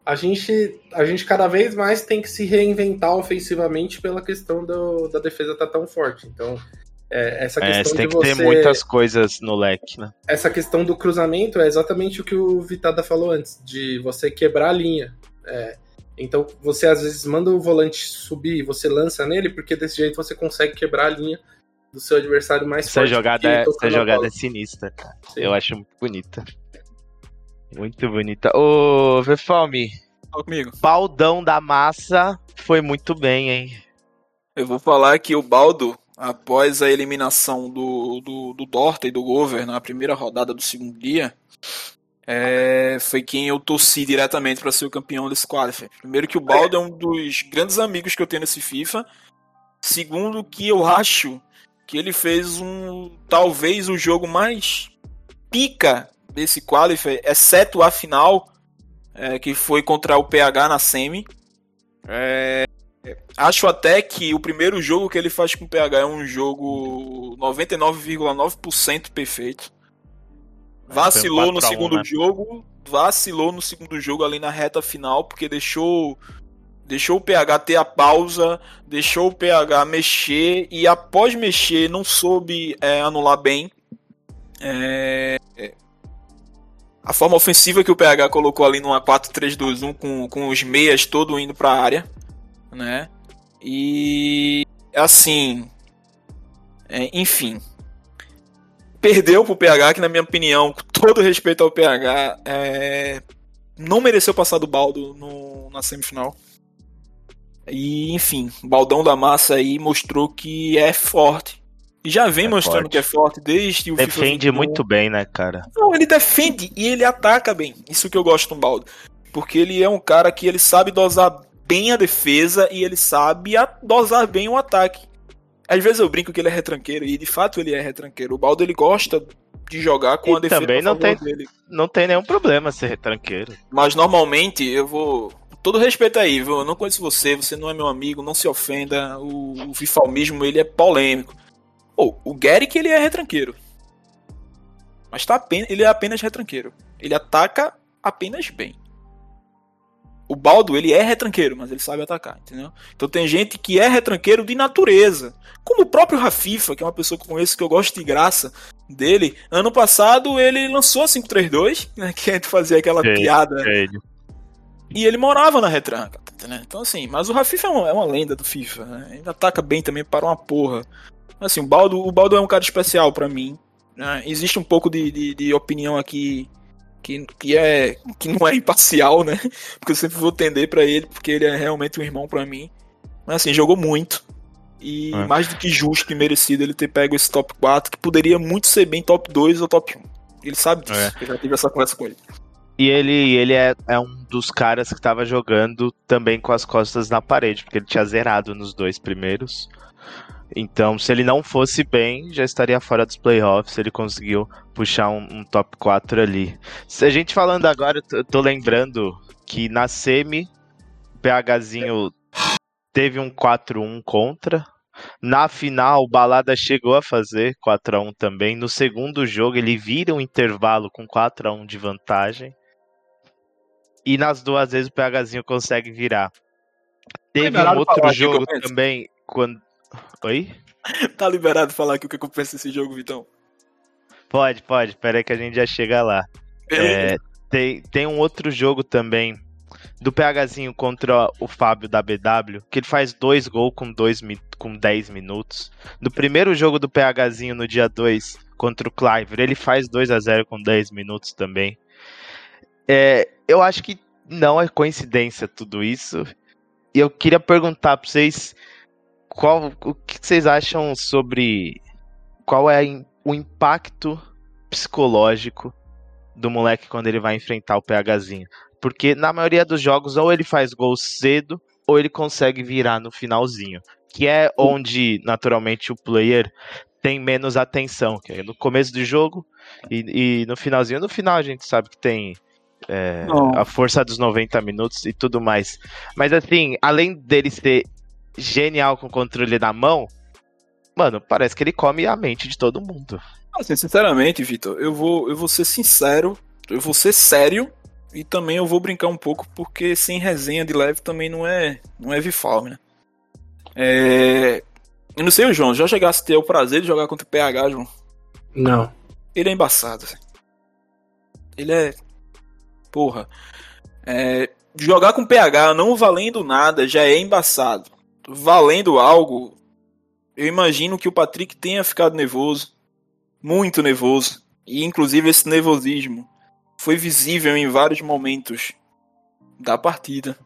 a gente cada vez mais tem que se reinventar ofensivamente pela questão da defesa estar tão forte. Então, essa questão você tem de que ter muitas coisas no leque, né? Essa questão do cruzamento é exatamente o que o Vitada falou antes, de você quebrar a linha. Então, você às vezes manda o volante subir e você lança nele, porque desse jeito você consegue quebrar a linha do seu adversário mais forte. Essa jogada é sinistra, cara. Sim. Eu acho muito bonita. Muito bonita. Ô, Vefalme, comigo. Baldão da Massa foi muito bem, hein? Eu vou falar que o Baldo, após a eliminação do Dorta e do Gover na primeira rodada do segundo dia, foi quem eu torci diretamente para ser o campeão desse qualifier. Primeiro que o Baldo é um dos grandes amigos que eu tenho nesse FIFA. Segundo que eu acho que ele fez talvez o jogo mais pica desse qualifier, exceto a final, que foi contra o PH na semi. Acho até que o primeiro jogo que ele faz com o PH é um jogo 99,9% perfeito. Vacilou no segundo jogo ali na reta final, porque deixou o PH ter a pausa, deixou o PH mexer, e após mexer não soube anular bem a forma ofensiva que o PH colocou ali numa 4-3-2-1 com os meias todo indo pra área, né? E assim, enfim, perdeu pro PH, que na minha opinião, com todo respeito ao PH, não mereceu passar do Baldo na semifinal. E enfim, o Baldão da Massa aí mostrou que é forte. E já vem mostrando forte. Que é forte desde o FIFA 21. Defende muito bem, né, cara? Não, ele defende e ele ataca bem. Isso que eu gosto do Baldo. Porque ele é um cara que ele sabe dosar bem a defesa e ele sabe dosar bem o ataque. Às vezes eu brinco que ele é retranqueiro, e de fato ele é retranqueiro. O Baldo, ele gosta de jogar com a defesa também a favor dele. Não tem nenhum problema ser retranqueiro. Mas normalmente eu vou... Todo respeito aí, viu? Eu não conheço você não é meu amigo, não se ofenda. O Vifalmismo, ele é polêmico. O Garrick, ele é retranqueiro. Mas ele é apenas retranqueiro. Ele ataca apenas bem. O Baldo, ele é retranqueiro, mas ele sabe atacar, entendeu? Então tem gente que é retranqueiro de natureza. Como o próprio Rafifa, que é uma pessoa que eu conheço, que eu gosto de graça dele. Ano passado ele lançou a 5-3-2, né, que a gente fazia aquela piada. E ele morava na retranca, entendeu? Então assim, mas o Rafifa é uma lenda do FIFA, né? Ele ataca bem também para uma porra. Assim, o Baldo é um cara especial pra mim, né? Existe um pouco de opinião aqui que não é imparcial, né? Porque eu sempre vou tender pra ele, porque ele é realmente um irmão pra mim. Mas assim, jogou muito. E mais do que justo e merecido ele ter pego esse top 4, que poderia muito ser bem top 2 ou top 1. Ele sabe disso, eu já tive essa conversa com ele. E ele é um dos caras que tava jogando também com as costas na parede, porque ele tinha zerado nos 2 primeiros. Então, se ele não fosse bem, já estaria fora dos playoffs. Ele conseguiu puxar um top 4 ali. Se a gente falando agora, eu tô lembrando que na semi, o PHzinho teve um 4-1 contra. Na final, o Balada chegou a fazer 4-1 também. No segundo jogo, ele vira um intervalo com 4-1 de vantagem. E nas 2 vezes, o PHzinho consegue virar. Teve um outro jogo também, quando... Oi? Tá liberado falar aqui o que eu penso desse jogo, Vitão? Pode. Pera aí que a gente já chega lá. Tem um outro jogo também do PHzinho contra o Fábio da BW, que ele faz 2 gols com 10 minutos. No primeiro jogo do PHzinho, no dia 2, contra o Cliver, ele faz 2-0 com 10 minutos também. Eu acho que não é coincidência tudo isso. E eu queria perguntar pra vocês... O que vocês acham sobre qual é o impacto psicológico do moleque quando ele vai enfrentar o PHzinho? Porque na maioria dos jogos, ou ele faz gol cedo, ou ele consegue virar no finalzinho. Que é onde, naturalmente, o player tem menos atenção. Que é no começo do jogo e no finalzinho. No final a gente sabe que tem a força dos 90 minutos e tudo mais. Mas assim, além dele ser genial com o controle na mão, mano, parece que ele come a mente de todo mundo. Assim, sinceramente, Vitor, eu vou ser sincero, eu vou ser sério E também eu vou brincar um pouco, porque sem resenha de leve também não é VFALM, né? Eu não sei, João, já chegasse a ter o prazer de jogar contra o PH, João? Não. Ele é embaçado. Ele é... Porra. Jogar com PH não valendo nada já é embaçado. Valendo algo, eu imagino que o Patrick tenha ficado nervoso. Muito nervoso. E inclusive esse nervosismo foi visível em vários momentos da partida.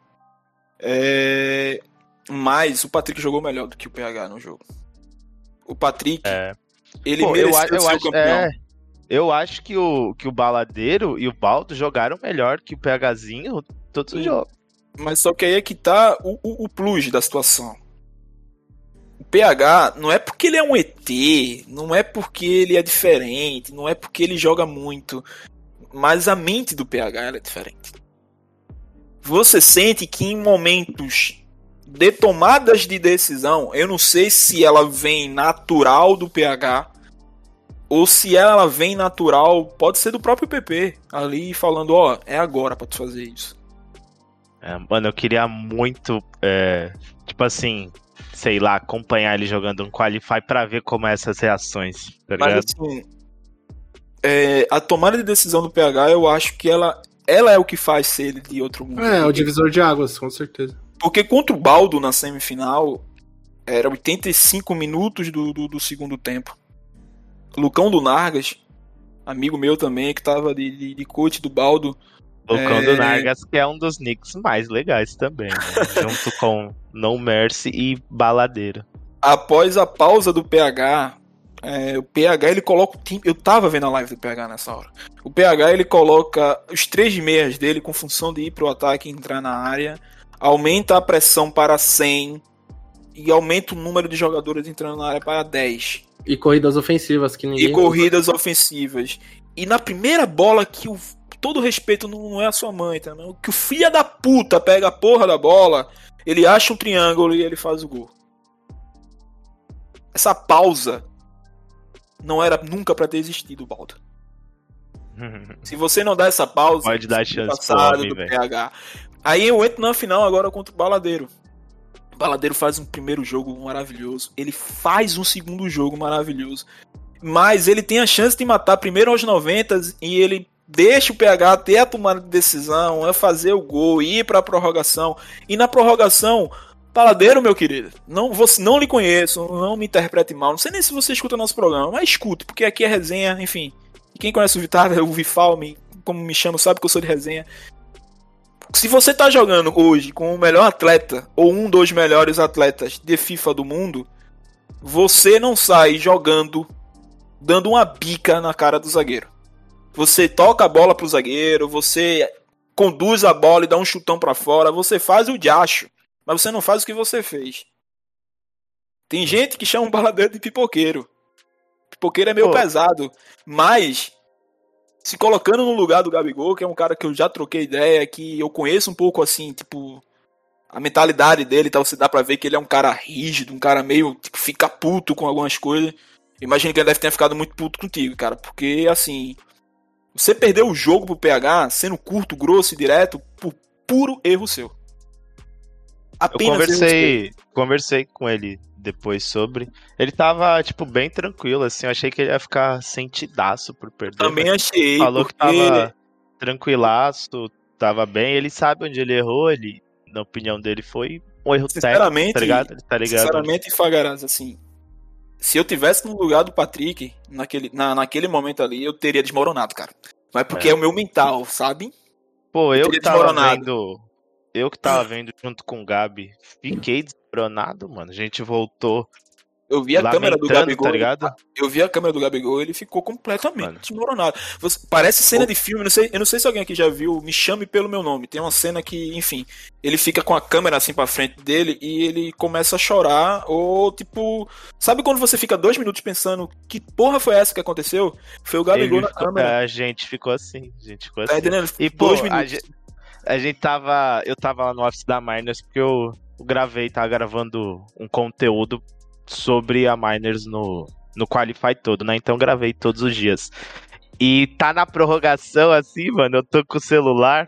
Mas o Patrick jogou melhor do que o PH no jogo. O Patrick, ele mereceu ser o campeão. Eu acho que o Baladeiro e o Baldo jogaram melhor que o PHzinho todos os jogos. Mas só que aí é que tá o plus da situação. O PH não é porque ele é um ET, não é porque ele é diferente, não é porque ele joga muito, mas a mente do PH ela é diferente. Você sente que em momentos de tomadas de decisão, eu não sei se ela vem natural do PH ou se ela vem natural, pode ser do próprio PP, ali falando, é agora pra tu fazer isso. Mano, eu queria muito, tipo assim, sei lá, acompanhar ele jogando um Qualify pra ver como é essas reações, tá ligado? Mas assim, a tomada de decisão do PH, eu acho que ela é o que faz ser ele de outro mundo. O divisor de águas, com certeza. Porque contra o Baldo na semifinal, era 85 minutos do segundo tempo. Lucão do Nargas, amigo meu também, que tava de coach do Baldo. Lucão do Nargas, que é um dos nicks mais legais também, né? Junto com No Mercy e Baladeiro. Após a pausa do PH, o PH ele coloca o time. Eu tava vendo a live do PH nessa hora. O PH ele coloca os 3 meias dele com função de ir pro ataque e entrar na área, aumenta a pressão para 100 e aumenta o número de jogadores entrando na área para 10. E corridas ofensivas que ninguém... E na primeira bola que todo respeito não é a sua mãe, tá? Que o filho da puta pega a porra da bola, ele acha um triângulo e ele faz o gol. Essa pausa não era nunca pra ter existido, Baldo. Se você não dá essa pausa, pode dar chance passado do PH. Aí eu entro na final agora contra o Baladeiro. O Baladeiro faz um primeiro jogo maravilhoso. Ele faz um segundo jogo maravilhoso. Mas ele tem a chance de matar primeiro aos 90 e ele deixa o PH ter a tomada de decisão, fazer o gol, ir pra prorrogação. E na prorrogação, Baladeiro, meu querido, não lhe conheço, não me interprete mal. Não sei nem se você escuta nosso programa, mas escute, porque aqui é resenha, enfim. E quem conhece o Vitar, o Vifalme, como me chamo, sabe que eu sou de resenha. Se você tá jogando hoje com o melhor atleta, ou um dos melhores atletas de FIFA do mundo, você não sai jogando, dando uma bica na cara do zagueiro. Você toca a bola pro zagueiro, você conduz a bola e dá um chutão pra fora, você faz o diacho, mas você não faz o que você fez. Tem gente que chama um Baladeiro de pipoqueiro. Pipoqueiro é meio pesado, mas se colocando no lugar do Gabigol, que é um cara que eu já troquei ideia, que eu conheço um pouco assim, tipo, a mentalidade dele, tá? Você dá pra ver que ele é um cara rígido, um cara meio, tipo, fica puto com algumas coisas. Imagino que ele deve ter ficado muito puto contigo, cara, porque assim, você perdeu o jogo pro PH sendo curto, grosso e direto por puro erro seu. Apenas eu conversei com ele depois sobre. Ele tava, tipo, bem tranquilo, assim. Eu achei que ele ia ficar sentidaço por perder. Também achei. Falou que tava tranquilaço, tava bem. Ele sabe onde ele errou. Ele, na opinião dele, foi um erro técnico, tá ligado? Ele tá ligado? Sinceramente, Fagaraz, assim, se eu tivesse no lugar do Patrick, naquele momento ali, eu teria desmoronado, cara. Mas porque é o meu mental, sabe? Pô, eu que tava vendo junto com o Gabi, fiquei desmoronado, mano. A gente voltou. Eu vi a câmera do Gabigol. Tá ligado? Eu vi a câmera do Gabigol, ele ficou completamente desmoronado. Parece cena de filme, eu não sei se alguém aqui já viu, Me Chame Pelo Meu Nome. Tem uma cena que, enfim, ele fica com a câmera assim pra frente dele e ele começa a chorar, ou tipo, sabe quando você fica 2 minutos pensando que porra foi essa que aconteceu? Foi o Gabigol na câmera. A gente ficou assim, Tá entendendo? E pô, 2 minutos. Eu tava lá no office da Miners porque eu tava gravando um conteúdo sobre a Miners no Qualify todo, né? Então gravei todos os dias. E tá na prorrogação assim, mano, eu tô com o celular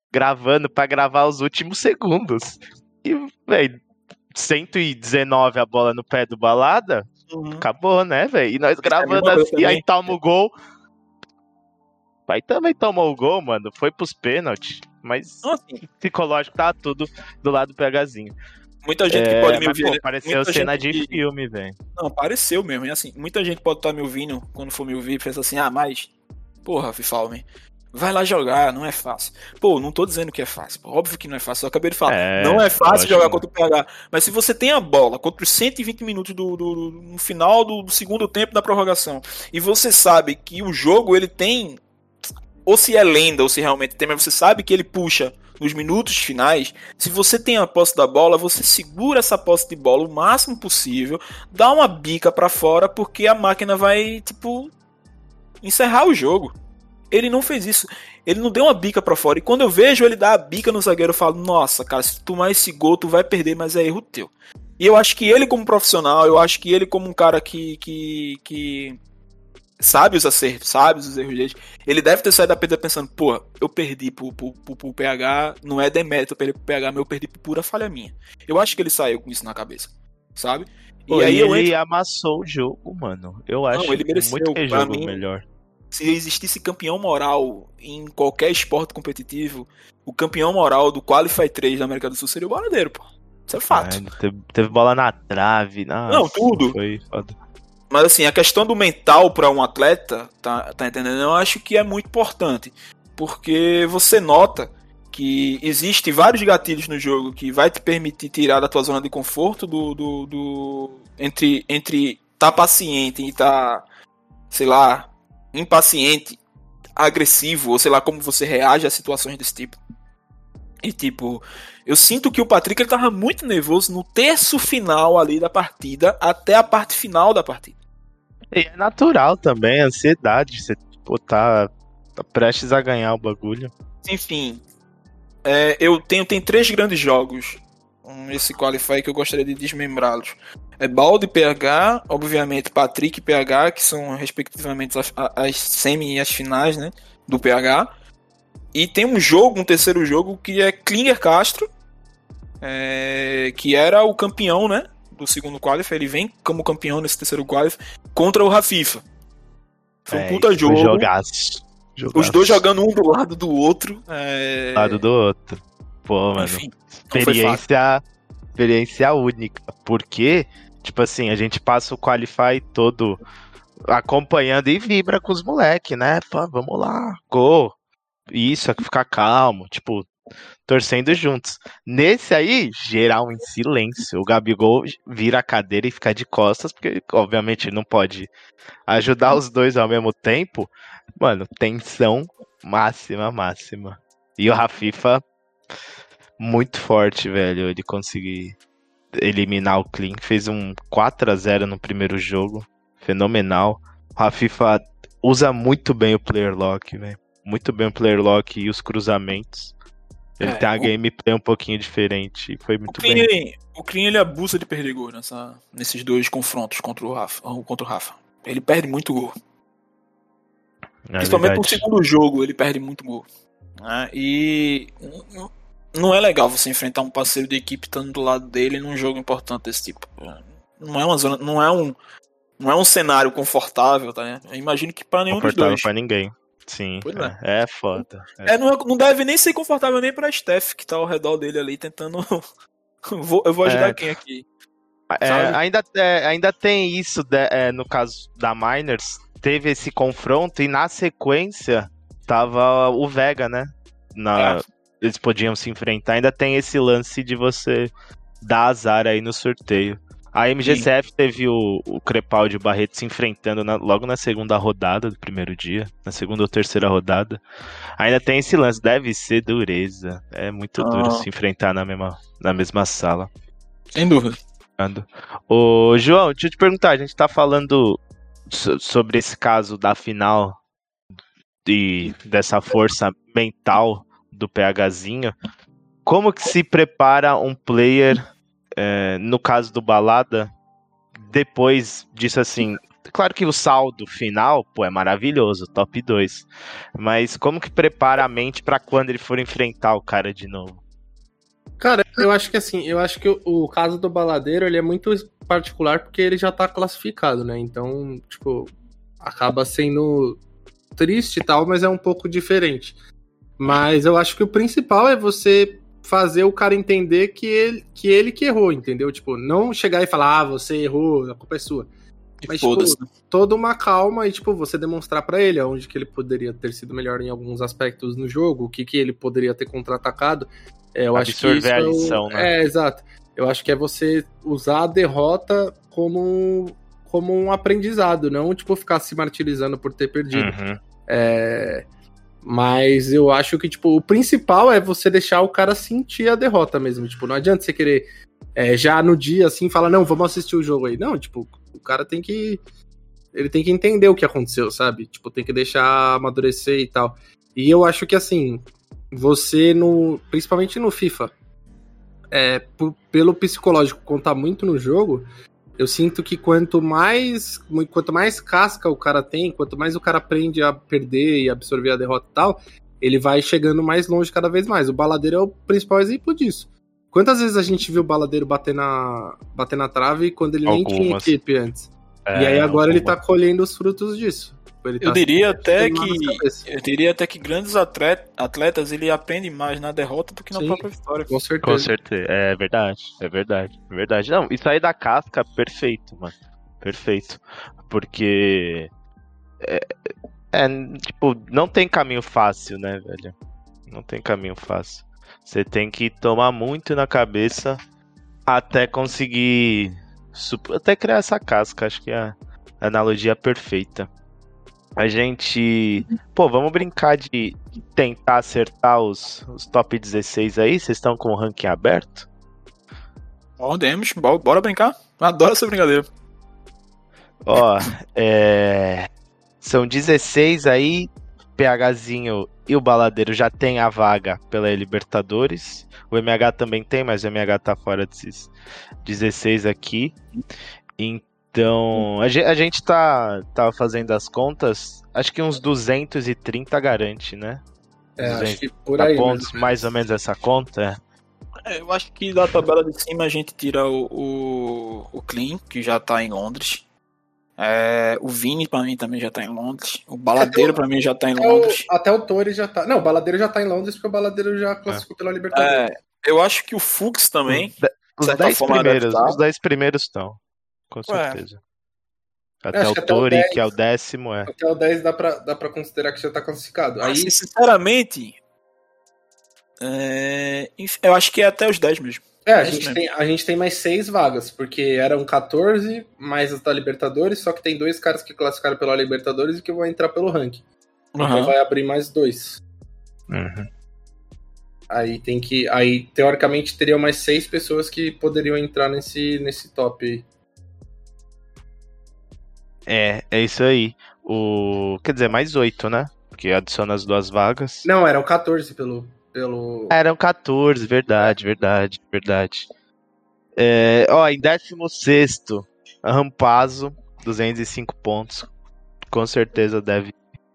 gravando pra gravar os últimos segundos. E, velho, 119 a bola no pé do Balada, acabou, né, velho? E nós gravando assim, aí toma o gol. Aí também tomou o gol, mano. Foi pros pênaltis. Mas psicológico tá tudo do lado do PHzinho. Muita gente que pode me ouvir. Pô, pareceu cena de filme, velho. Não, pareceu mesmo. E assim, muita gente pode estar me ouvindo quando for me ouvir e pensa assim, mas. Porra, Fifalme, vai lá jogar, não é fácil. Pô, não tô dizendo que é fácil. Pô, óbvio que não é fácil. Eu acabei de falar. Não é fácil jogar contra o PH. Mas se você tem a bola contra os 120 minutos no final do segundo tempo da prorrogação, e você sabe que o jogo ele tem. Ou se é lenda, ou se realmente tem, mas você sabe que ele puxa nos minutos finais. Se você tem a posse da bola, você segura essa posse de bola o máximo possível, dá uma bica pra fora, porque a máquina vai, encerrar o jogo. Ele não fez isso. Ele não deu uma bica pra fora. E quando eu vejo ele dar a bica no zagueiro, eu falo, nossa, cara, se tu tomar esse gol, tu vai perder, mas é erro teu. E eu acho que ele como profissional, eu acho que ele como um cara que sabe os acertos, sabe os erros dele. Ele deve ter saído da perda pensando, pô, eu perdi pro PH, não é demérito, eu perdi pro PH, mas eu perdi por pura falha minha. Eu acho que ele saiu com isso na cabeça, sabe? Pô, e aí ele amassou o jogo, mano. Eu acho ele mereceu, muito que jogo mim, melhor. Se existisse campeão moral em qualquer esporte competitivo, o campeão moral do Qualify 3 da América do Sul seria o Baladeiro, pô. Isso é fato. Teve bola na trave, não, tudo. Foi foda. Mas assim, a questão do mental para um atleta, tá entendendo? Eu acho que é muito importante. Porque você nota que existem vários gatilhos no jogo que vai te permitir tirar da tua zona de conforto entre tá paciente e tá, sei lá, impaciente, agressivo, ou sei lá como você reage a situações desse tipo. E eu sinto que o Patrick ele tava muito nervoso no terço final ali da partida, até a parte final da partida. E é natural também, a ansiedade, você tá prestes a ganhar o bagulho. Enfim, eu tenho 3 grandes jogos nesse Qualify que eu gostaria de desmembrá-los. É Balde e PH, obviamente Patrick e PH, que são respectivamente as semi e as finais, né, do PH. E tem um terceiro jogo, que é Klinger Castro, que era o campeão, né, do segundo Qualify. Ele vem como campeão nesse terceiro Qualify contra o Rafifa. Foi um puta jogo. Jogaço. Os dois jogando um do lado do outro. Lado do outro. Pô, mano. Enfim, experiência única. Porque, a gente passa o Qualify todo acompanhando e vibra com os moleques, né? Pô, vamos lá, gol. Isso, ficar calmo, torcendo juntos. Nesse aí, geral em silêncio. O Gabigol vira a cadeira e fica de costas, porque obviamente não pode ajudar os dois ao mesmo tempo. Mano, tensão máxima. E o Rafifa, muito forte, velho. Ele conseguir eliminar o Clean. Fez um 4-0 no primeiro jogo. Fenomenal. O Rafifa usa muito bem o player lock, velho. Muito bem o player lock e os cruzamentos. Ele tem a gameplay um pouquinho diferente. Foi muito bem. O Clean ele abusa de perder gol nesses dois confrontos contra o Rafa. Ele perde muito gol. Principalmente no segundo jogo, ele perde muito gol. E não é legal você enfrentar um parceiro de equipe estando do lado dele num jogo importante desse tipo. Não é uma zona, não é um cenário confortável, tá, né? Eu imagino que para nenhum dos dois. Confortável pra ninguém. Sim, é foda. Não deve nem ser confortável nem pra Steph, que tá ao redor dele ali, tentando... eu vou ajudar quem aqui? Ainda tem isso, no caso da Miners, teve esse confronto e na sequência tava o Vega, né? Eles podiam se enfrentar, ainda tem esse lance de você dar azar aí no sorteio. A MGCF teve o Crepaldi e o Barreto se enfrentando logo na segunda rodada do primeiro dia, na segunda ou terceira rodada. Ainda tem esse lance, deve ser dureza. É muito duro se enfrentar na mesma sala. Sem dúvida. Ô, João, deixa eu te perguntar, a gente tá falando sobre esse caso da final e dessa força mental do PHzinho. Como que se prepara um player... no caso do Balada, depois disso Claro que o saldo final, pô, é maravilhoso, top 2. Mas como que prepara a mente pra quando ele for enfrentar o cara de novo? Cara, eu acho que assim, o caso do Baladeiro, ele é muito particular porque ele já tá classificado, né? Então, tipo, acaba sendo triste e tal, mas é um pouco diferente. Mas eu acho que o principal é você fazer o cara entender que ele que errou, entendeu? Tipo, não chegar e falar, você errou, a culpa é sua. Mas, tipo, toda uma calma e, tipo, você demonstrar pra ele onde que ele poderia ter sido melhor em alguns aspectos no jogo, o que ele poderia ter contra-atacado. Eu acho que isso a lição, né? Exato. Eu acho que é você usar a derrota como um aprendizado, não, tipo, ficar se martirizando por ter perdido. Uhum. Mas eu acho que, tipo, o principal é você deixar o cara sentir a derrota mesmo. Tipo, não adianta você querer já no dia, assim, falar, não, vamos assistir o jogo aí. Não, tipo, o cara tem que... Ele tem que entender o que aconteceu, sabe? Tipo, tem que deixar amadurecer e tal. E eu acho que, assim, você, principalmente no FIFA, pelo psicológico contar muito no jogo, eu sinto que quanto mais casca o cara tem, quanto mais o cara aprende a perder e absorver a derrota e tal, ele vai chegando mais longe cada vez mais. O Baladeiro é o principal exemplo disso. Quantas vezes a gente viu o Baladeiro bater na trave quando ele nem tinha equipe antes? E aí agora ele tá colhendo os frutos disso. Eu diria até que grandes atletas ele aprendem mais na derrota do que na própria vitória. Com certeza. Com certeza. É verdade. Não, isso aí da casca, perfeito, mano. Perfeito. Porque tipo, não tem caminho fácil, né, velho? Não tem caminho fácil. Você tem que tomar muito na cabeça até conseguir até criar essa casca. Acho que é a analogia perfeita. A gente... Pô, vamos brincar de tentar acertar os top 16 aí? Vocês estão com o ranking aberto? Podemos, bora brincar. Adoro essa brincadeira. Ó, são 16 aí. PHzinho e o Baladeiro já tem a vaga pela Libertadores. O MH também tem, mas o MH tá fora desses 16 aqui. Então, a gente tá fazendo as contas, acho que uns 230 garante, né? Acho que por aí. Pontos, mais ou menos essa conta. Eu acho que da tabela de cima a gente tira o Clean, que já tá em Londres. O Vini pra mim também já tá em Londres. O Baladeiro pra mim já tá em Londres. Até o Torres já tá. Não, o Baladeiro já tá em Londres porque o Baladeiro já classificou pela Libertadores. Eu acho que o Fux também. Os 10 primeiros estão. Com certeza. Até o Tori, que é o 10º, Até o 10 dá pra considerar que já tá classificado. Aí, sinceramente, eu acho que é até os 10 mesmo. A gente tem mais 6 vagas, porque eram 14 mais as da Libertadores, só que tem 2 caras que classificaram pela Libertadores e que vão entrar pelo ranking. Então vai abrir mais 2. Uhum. Aí, teoricamente, teriam mais 6 pessoas que poderiam entrar nesse top aí. É isso aí. Quer dizer, mais 8, né? Porque adiciona as 2 vagas. Não, eram 14 pelo... Eram 14, verdade. Em 16º, Rampazzo, 205 pontos. Com certeza deve...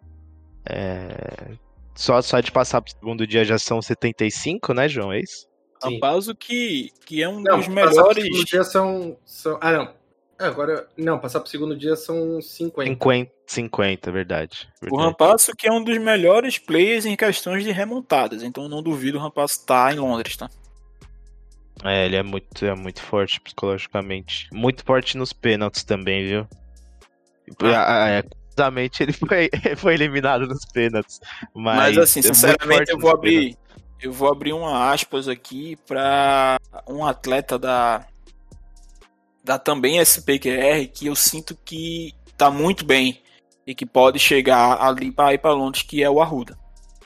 Só de passar pro segundo dia já são 75, né, João? É isso? Rampazzo que é um dos melhores... Passar pro segundo dia são... Agora, não, passar pro segundo dia são 50. 50, verdade. O Rampazzo que é um dos melhores players em questões de remontadas, então não duvido o Rampazzo estar em Londres, tá? Ele é muito forte psicologicamente. Muito forte nos pênaltis também, viu? Curiosamente ele foi eliminado nos pênaltis. Mas assim, sinceramente eu vou abrir uma aspas aqui para um atleta da também SPQR, que eu sinto que tá muito bem e que pode chegar ali para ir para Londres, que é o Arruda.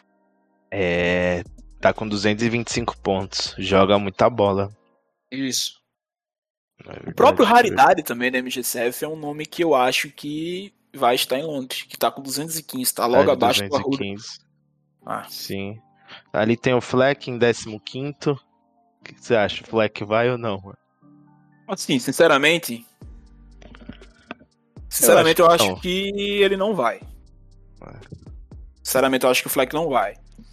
Tá com 225 pontos, joga muita bola. Isso. O próprio Raridade também da MGCF é um nome que eu acho que vai estar em Londres, que tá com 215, tá logo abaixo do Arruda. Sim. Ali tem o Fleck em 15º. O que você acha? O Fleck vai ou não? Assim, sinceramente, Sinceramente, eu acho que ele não vai. Sinceramente, eu acho que o Fleck não vai.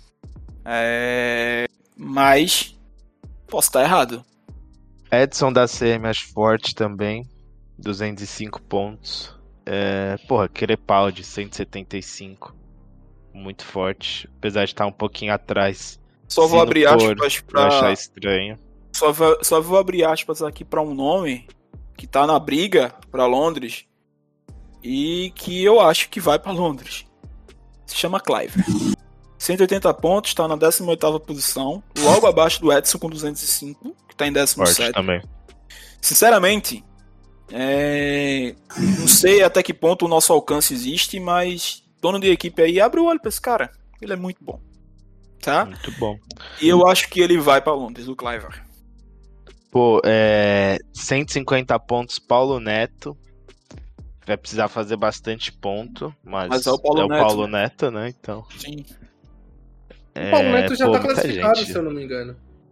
Mas posso estar errado. Edson da CM acho forte também. 205 pontos. Crepaldi, 175. Muito forte. Apesar de estar um pouquinho atrás. Só vou abrir aspas pra achar estranho. Só vou abrir aspas aqui pra um nome que tá na briga pra Londres e que eu acho que vai pra Londres. Se chama Cliver. 180 pontos, tá na 18ª posição, logo abaixo do Edson com 205, que tá em 17º. Forte também. Sinceramente, não sei até que ponto o nosso alcance existe, mas dono de equipe aí, abre o olho pra esse cara. Ele é muito bom. Tá? Muito bom. E eu acho que ele vai pra Londres, o Cliver. 150 pontos, Paulo Neto. Vai precisar fazer bastante ponto, mas é o Paulo Neto, né? Então. Sim. O Paulo Neto já tá classificado, gente. se eu não me engano.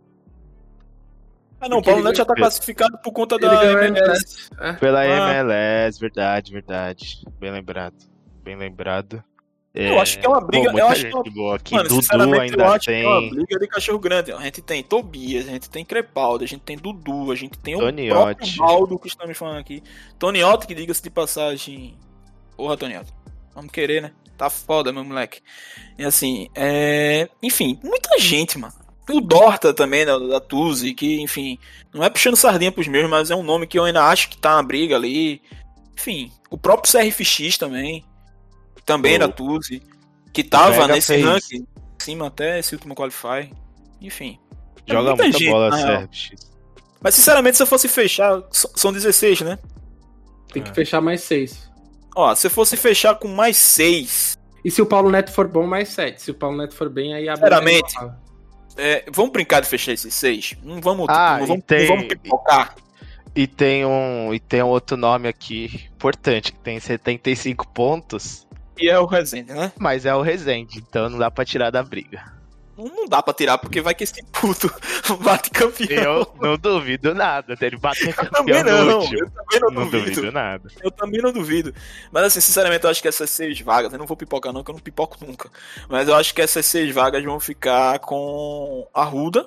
O Paulo Neto já tá classificado por conta da MLS. Pela MLS, verdade. Bem lembrado. Eu acho que é uma briga. Eu acho que boa aqui. Mano, Dudu ainda eu acho tem. Que é uma briga de cachorro grande. A gente tem Tobias, a gente tem Crepaldi, a gente tem Dudu, a gente tem Toniotti. O próprio Baldo que está me falando aqui. Toniotti, que diga-se de passagem. Porra, Toniotti. Vamos querer, né? Tá foda, meu moleque. E assim, enfim, muita gente, mano. O Dorta também, da Tuzi, que, enfim, não é puxando sardinha pros meus, mas é um nome que eu ainda acho que tá na briga ali. Enfim, o próprio CRFX também da Tuzi, que tava nesse ranking, cima até esse último Qualify. Enfim. Joga muita bola, CRFX. Mas, sinceramente, se eu fosse fechar, são 16, né? Tem que fechar mais 6. Ó, se eu fosse fechar com mais 6... E se o Paulo Neto for bom, mais 7. Se o Paulo Neto for bem, aí abre. Sinceramente, vamos brincar de fechar esses 6? Não vamos pipocar. E tem um outro nome aqui importante, que tem 75 pontos. E é o Rezende, né? Mas é o Rezende, então não dá pra tirar da briga. Não dá pra tirar, porque vai que esse puto bate campeão. Eu não duvido nada dele bater campeão no último. Eu também não duvido nada. Eu também não duvido. Mas assim, sinceramente, eu acho que essas 6 vagas, eu não vou pipocar não, que eu não pipoco nunca. Mas eu acho que essas 6 vagas vão ficar com Arruda.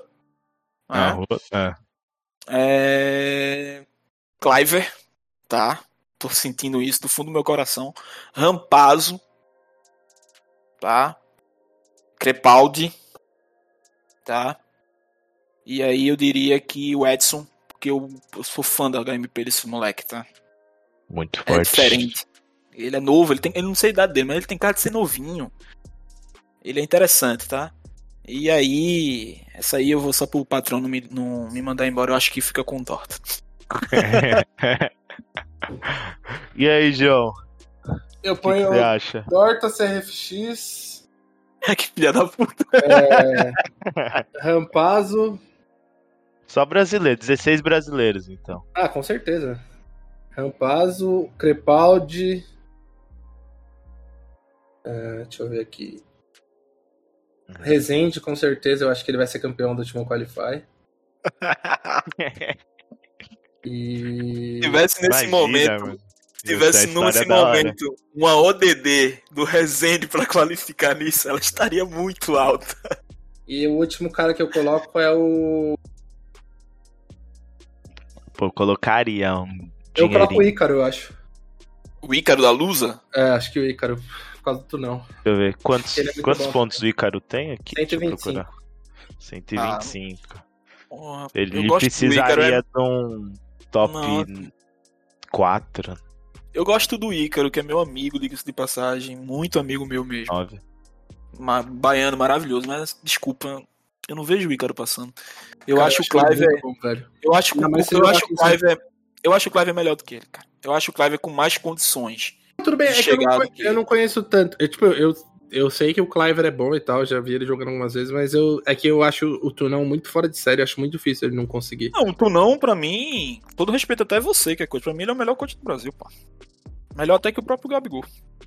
Cliver, tá? Tô sentindo isso do fundo do meu coração. Rampazzo, tá? Crepaldi, tá? E aí eu diria que o Edson, porque eu sou fã da HMP desse moleque, tá? Muito forte. É diferente. Ele é novo, eu não sei a idade dele, mas ele tem cara de ser novinho. Ele é interessante, tá? E aí, essa aí eu vou só pro patrão não me mandar embora, eu acho que fica com torta. E aí, João? Eu ponho você acha? Dorta, CRFX. Que filha da puta. Rampazzo. Só brasileiro, 16 brasileiros, então. Ah, com certeza. Rampazzo, Crepaldi. Deixa eu ver aqui. Rezende, com certeza, eu acho que ele vai ser campeão do último Qualify. Se tivesse nesse momento, uma ODD do Rezende pra qualificar nisso, ela estaria muito alta. E o último cara que eu coloco é o... Pô, eu colocaria um Eu coloco o Ícaro, eu acho. O Ícaro da Lusa? Acho que o Ícaro, por causa do Tunão. Deixa eu ver, quantos pontos o Ícaro tem aqui? 125. 125. Porra, ele precisaria de um top 4. Eu gosto do Ícaro, que é meu amigo, diga-se de passagem, muito amigo meu mesmo. 9. Baiano maravilhoso, mas desculpa, eu não vejo o Ícaro passando. Eu acho o Cliver. Eu acho o Cliver melhor do que ele, cara. Eu acho o Cliver com mais condições. Tudo bem, é que eu não conheço tanto. Eu sei que o Cliver é bom e tal, já vi ele jogando algumas vezes, mas é que eu acho o Tunão muito fora de série, acho muito difícil ele não conseguir. Não, o Tunão, pra mim, todo respeito até você, que é coach, pra mim ele é o melhor coach do Brasil, pô. Melhor até que o próprio Gabigol.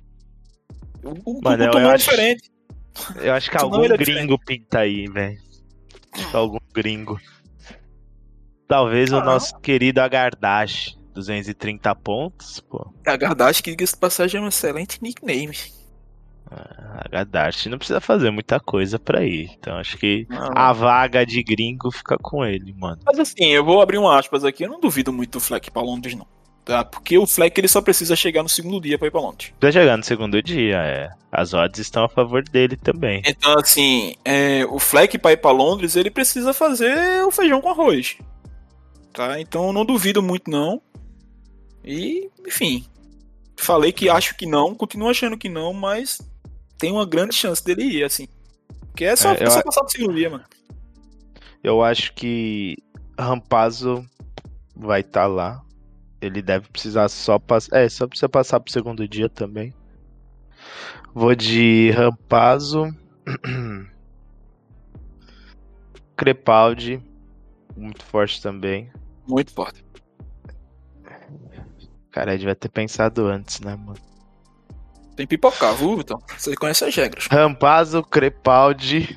O Tunão é diferente. Eu acho que algum gringo pinta aí, velho. Algum gringo. Talvez o nosso querido Agardache. 230 pontos, pô. Agadashi, que diga-se de passagem, é um excelente nickname. Agadashi não precisa fazer muita coisa pra ir. Então acho que Não. a vaga de gringo fica com ele, mano. Mas assim, eu vou abrir um aspas aqui. Eu não duvido muito do Fleck pra Londres, não. Tá? Porque o Fleck ele só precisa chegar no segundo dia pra ir pra Londres. Tá chegando no segundo dia, As odds estão a favor dele também. Então, assim, o Fleck pra ir pra Londres, ele precisa fazer o feijão com arroz. Tá? Então eu não duvido muito, não. E, enfim. Falei que acho que não, continuo achando que não, mas tem uma grande chance dele ir, assim. Porque é só passar pro segundo dia, mano. Eu acho que Rampazzo vai estar lá. Ele deve precisar só passar. Só precisa passar pro segundo dia também. Vou de Rampazzo. Crepaldi. Muito forte também. Muito forte. Cara, ele devia ter pensado antes, né, mano? Tem que pipocar, viu, Vitor? Você conhece as regras. Rampazzo, Crepaldi.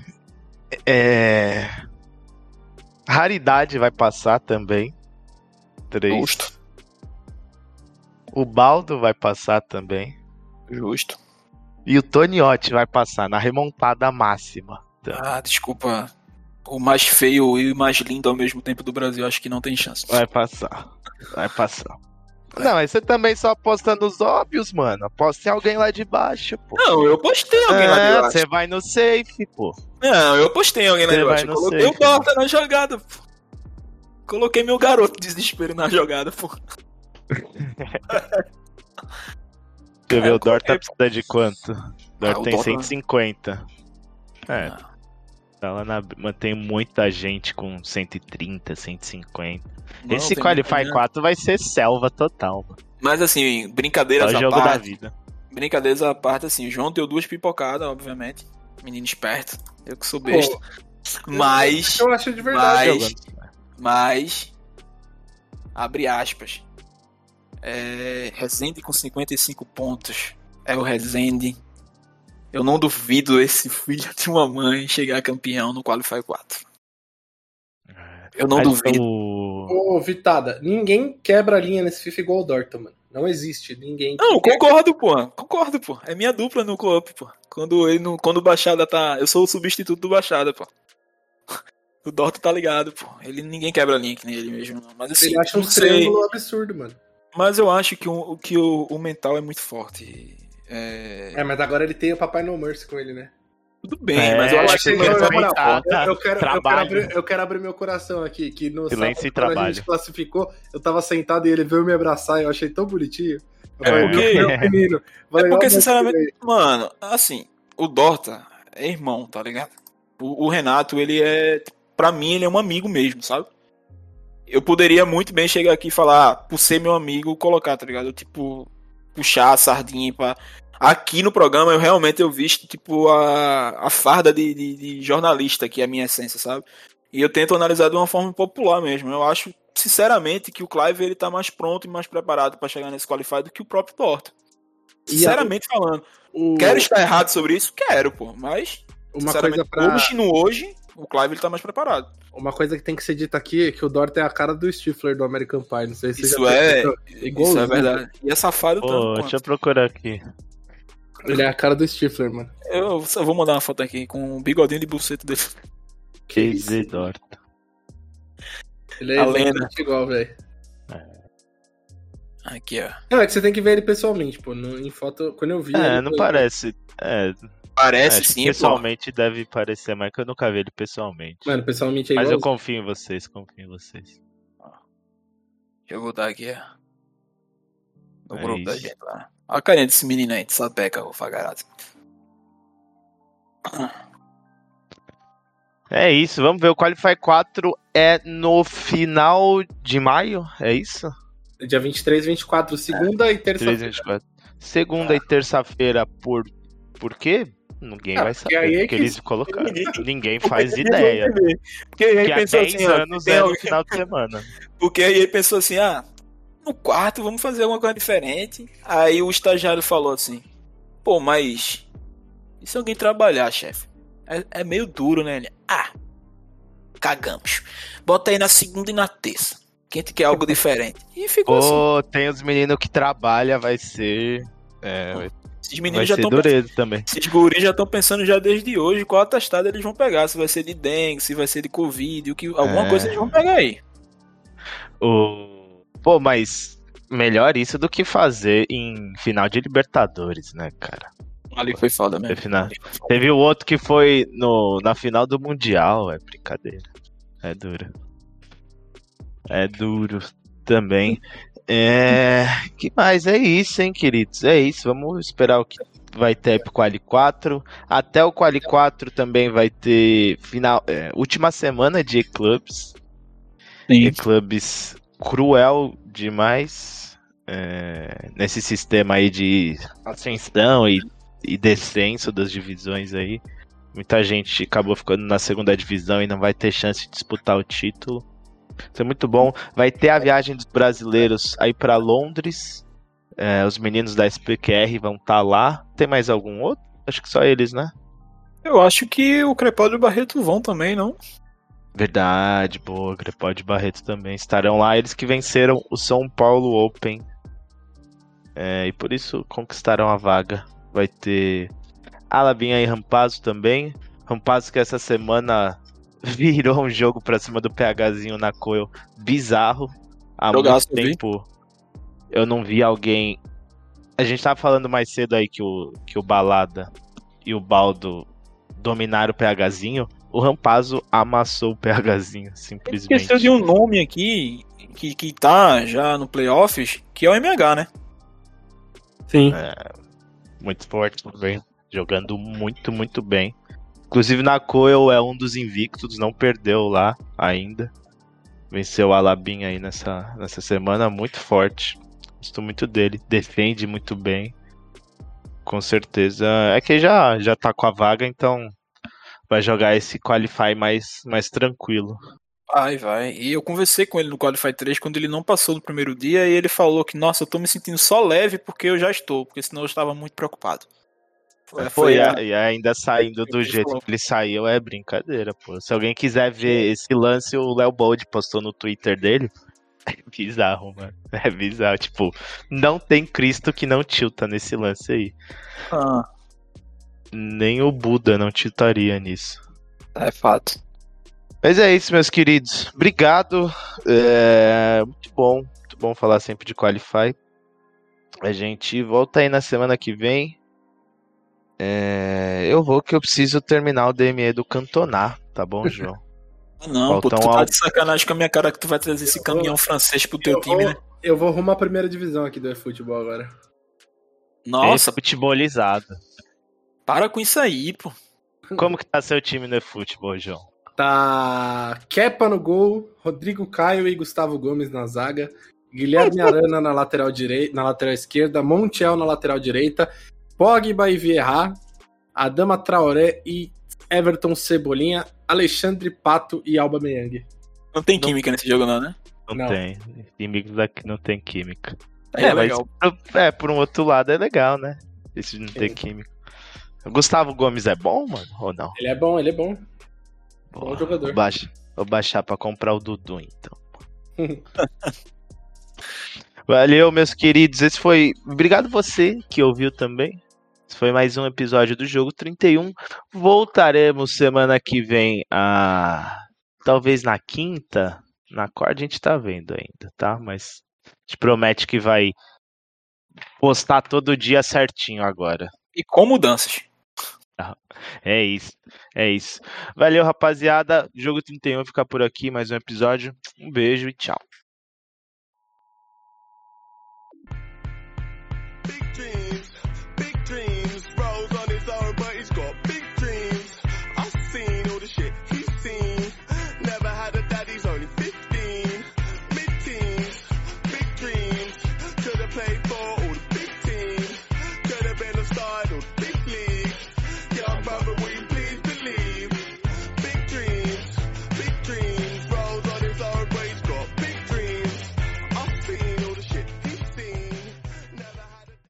Raridade vai passar também. 3. Justo. O Baldo vai passar também. Justo. E o Toniotti vai passar na remontada máxima. Ah, desculpa. O mais feio e o mais lindo ao mesmo tempo do Brasil, acho que não tem chance. Vai passar. Não, mas você também só aposta nos óbvios, mano. Aposta em alguém lá de baixo, pô. Não, eu postei alguém lá de baixo. Você vai no safe, pô. Não, eu postei alguém lá de baixo. Eu coloquei o Dorta na jogada, pô. Coloquei meu garoto de desespero na jogada, pô. Você vê, o Dorta precisa de quanto? O Dorta tem Dorta... 150. Tá lá mantém muita gente com 130, 150. Não, esse Qualify 4 vai ser selva total, mano. Mas assim, brincadeiras Só à jogo parte. da vida. Brincadeiras à parte, assim, o João deu 2 pipocadas, obviamente. Menino esperto. Eu que sou besta. Mas. Eu acho de verdade. Mas. Abre aspas. Rezende com 55 pontos. É o Rezende. Eu não duvido esse filho de uma mãe chegar campeão no Qualify 4. Eu não duvido. Ô, Vitada, ninguém quebra a linha nesse FIFA igual o Dorta, mano. Não existe ninguém. Não, concordo, pô. É minha dupla no co-op, pô. Quando o Baixada tá... Eu sou o substituto do Baixada, pô. O Dorta tá ligado, pô. Ninguém quebra a linha que nem ele mesmo, não. Mas assim, ele acha um triângulo absurdo, mano. Mas eu acho que o mental é muito forte. Mas agora ele tem o Papai No Mercy com ele, né? Tudo bem, mas eu acho que ele vai aumentar. Eu quero abrir meu coração aqui, que no sábado, quando a gente classificou, eu tava sentado e ele veio me abraçar e eu achei tão bonitinho. Porque sinceramente, mano, assim, o Dorta é irmão, tá ligado? O Renato, ele pra mim, ele é um amigo mesmo, sabe? Eu poderia muito bem chegar aqui e falar, por ser meu amigo, colocar, tá ligado? Tipo, puxar a sardinha pra... Aqui no programa eu visto tipo a farda de jornalista, que é a minha essência, sabe? E eu tento analisar de uma forma popular mesmo. Eu acho, sinceramente, que o Clive ele tá mais pronto e mais preparado pra chegar nesse Qualify do que o próprio Dorta. Sinceramente falando. Quero estar errado sobre isso? Quero, pô. Mas, hoje, o Clive ele tá mais preparado. Uma coisa que tem que ser dita aqui é que o Dorta é a cara do Stifler do American Pie. Não sei se isso é verdade. E é safado tanto. Deixa eu procurar aqui. Ele é a cara do Stifler, mano. Eu só vou mandar uma foto aqui com um bigodinho de buceta dele. Que Dorta. Ele é igual, velho. Aqui, ó. Não, é que você tem que ver ele pessoalmente, pô. Em foto, quando eu vi. Não parece. Parece sim, pessoalmente pô. Deve parecer, mas que eu nunca vi ele pessoalmente. Mano, pessoalmente é igual. Mas eu confio em vocês, Deixa eu botar aqui, ó. No grupo da gente lá. Olha a carinha desse menino aí, de sapeca, o Fagarato. É isso, vamos ver. O Qualify 4 é no final de maio, é isso? Dia 23 e 24, segunda e terça-feira. Segunda e terça-feira, por quê? Ninguém vai saber, porque eles colocaram. Ninguém faz ideia. Porque aí pensou 10 assim, anos é no final de semana. Porque aí ele pensou assim, no quarto, vamos fazer alguma coisa diferente. Aí o estagiário falou assim, pô, mas e se alguém trabalhar, chefe? É meio duro, né? Ele, cagamos. Bota aí na segunda e na terça. que a gente quer algo diferente. E ficou assim. Pô, tem os meninos que trabalham, vai ser... Esses vai meninos já ser estão dureza também. Esses guris já estão pensando já desde hoje qual atestado eles vão pegar. Se vai ser de dengue, se vai ser de covid, alguma coisa eles vão pegar aí. Pô, mas melhor isso do que fazer em final de Libertadores, né, cara? Ali foi foda mesmo. Teve o outro que foi na final do Mundial, é brincadeira. É duro. É duro também. Que mais? É isso, hein, queridos? É isso. Vamos esperar o que vai ter pro Quali 4. Até o Quali 4 também vai ter última semana de E-Clubs. Sim. E-Clubs cruel demais. Nesse sistema aí de ascensão e descenso das divisões aí. Muita gente acabou ficando na segunda divisão e não vai ter chance de disputar o título. Isso é muito bom. Vai ter a viagem dos brasileiros aí pra Londres. Os meninos da SPQR vão estar lá. Tem mais algum outro? Acho que só eles, né? Eu acho que o Crepaldi e o Barreto vão também, não? Verdade, boa. Crepaldi e Barreto também estarão lá. Eles que venceram o São Paulo Open. E por isso conquistaram a vaga. Vai ter Alabinha e Rampazzo também. Rampazzo que essa semana virou um jogo pra cima do PHzinho na Coil bizarro. Há muito tempo eu não vi alguém... A gente tava falando mais cedo aí que o Balada e o Baldo dominaram o PHzinho. O Rampazzo amassou o PHzinho, simplesmente. Esqueceu de um nome aqui que tá já no playoffs, que é o MH, né? Sim. Muito forte também. Jogando muito, muito bem. Inclusive na Coil é um dos invictos, não perdeu lá ainda. Venceu o Alabin aí nessa semana, muito forte. Gosto muito dele, defende muito bem. Com certeza. É que já tá com a vaga, então vai jogar esse Qualify mais tranquilo. Vai. E eu conversei com ele no Qualify 3 quando ele não passou no primeiro dia e ele falou que, nossa, eu tô me sentindo só leve porque eu já estou, porque senão eu estava muito preocupado. E ainda saindo do jeito que ele saiu é brincadeira, pô. Se alguém quiser ver esse lance, o Léo Bold postou no Twitter dele. É bizarro, mano. É bizarro. Tipo, não tem Cristo que não tilta nesse lance aí. Nem o Buda não tiltaria nisso. É fato. Mas é isso, meus queridos. Obrigado. Muito bom falar sempre de Qualify. A gente volta aí na semana que vem. Eu vou que eu preciso terminar o DME do Cantona, tá bom, João? Não, pô, tu tá de sacanagem com a minha cara que tu vai trazer esse caminhão francês pro teu time, né? Eu vou arrumar a primeira divisão aqui do eFootball agora. Nossa, futebolizado. Para com isso aí, pô. Como que tá seu time no eFootball, João? Tá Kepa no gol, Rodrigo Caio e Gustavo Gomes na zaga, Guilherme Arana na lateral esquerda, Montiel na lateral direita, Pogba e Vieira, Adama Traoré e Everton Cebolinha, Alexandre Pato e Alba Meyang. Não tem química nesse jogo não, né? Não tem. Inimigos aqui não tem química. Legal. Mas por um outro lado é legal, né? Esse de não ter química. O Gustavo Gomes é bom, mano? Ou não? Ele é bom. Bom jogador. Vou baixar pra comprar o Dudu, então. Valeu, meus queridos. Obrigado você que ouviu também. Esse foi mais um episódio do Jogo 31. Voltaremos semana que vem talvez na quinta. Na quarta a gente tá vendo ainda, tá? Mas a gente promete que vai postar todo dia certinho agora. E com mudanças. É isso. Valeu, rapaziada. Jogo 31 fica por aqui. Mais um episódio. Um beijo e tchau. Big team.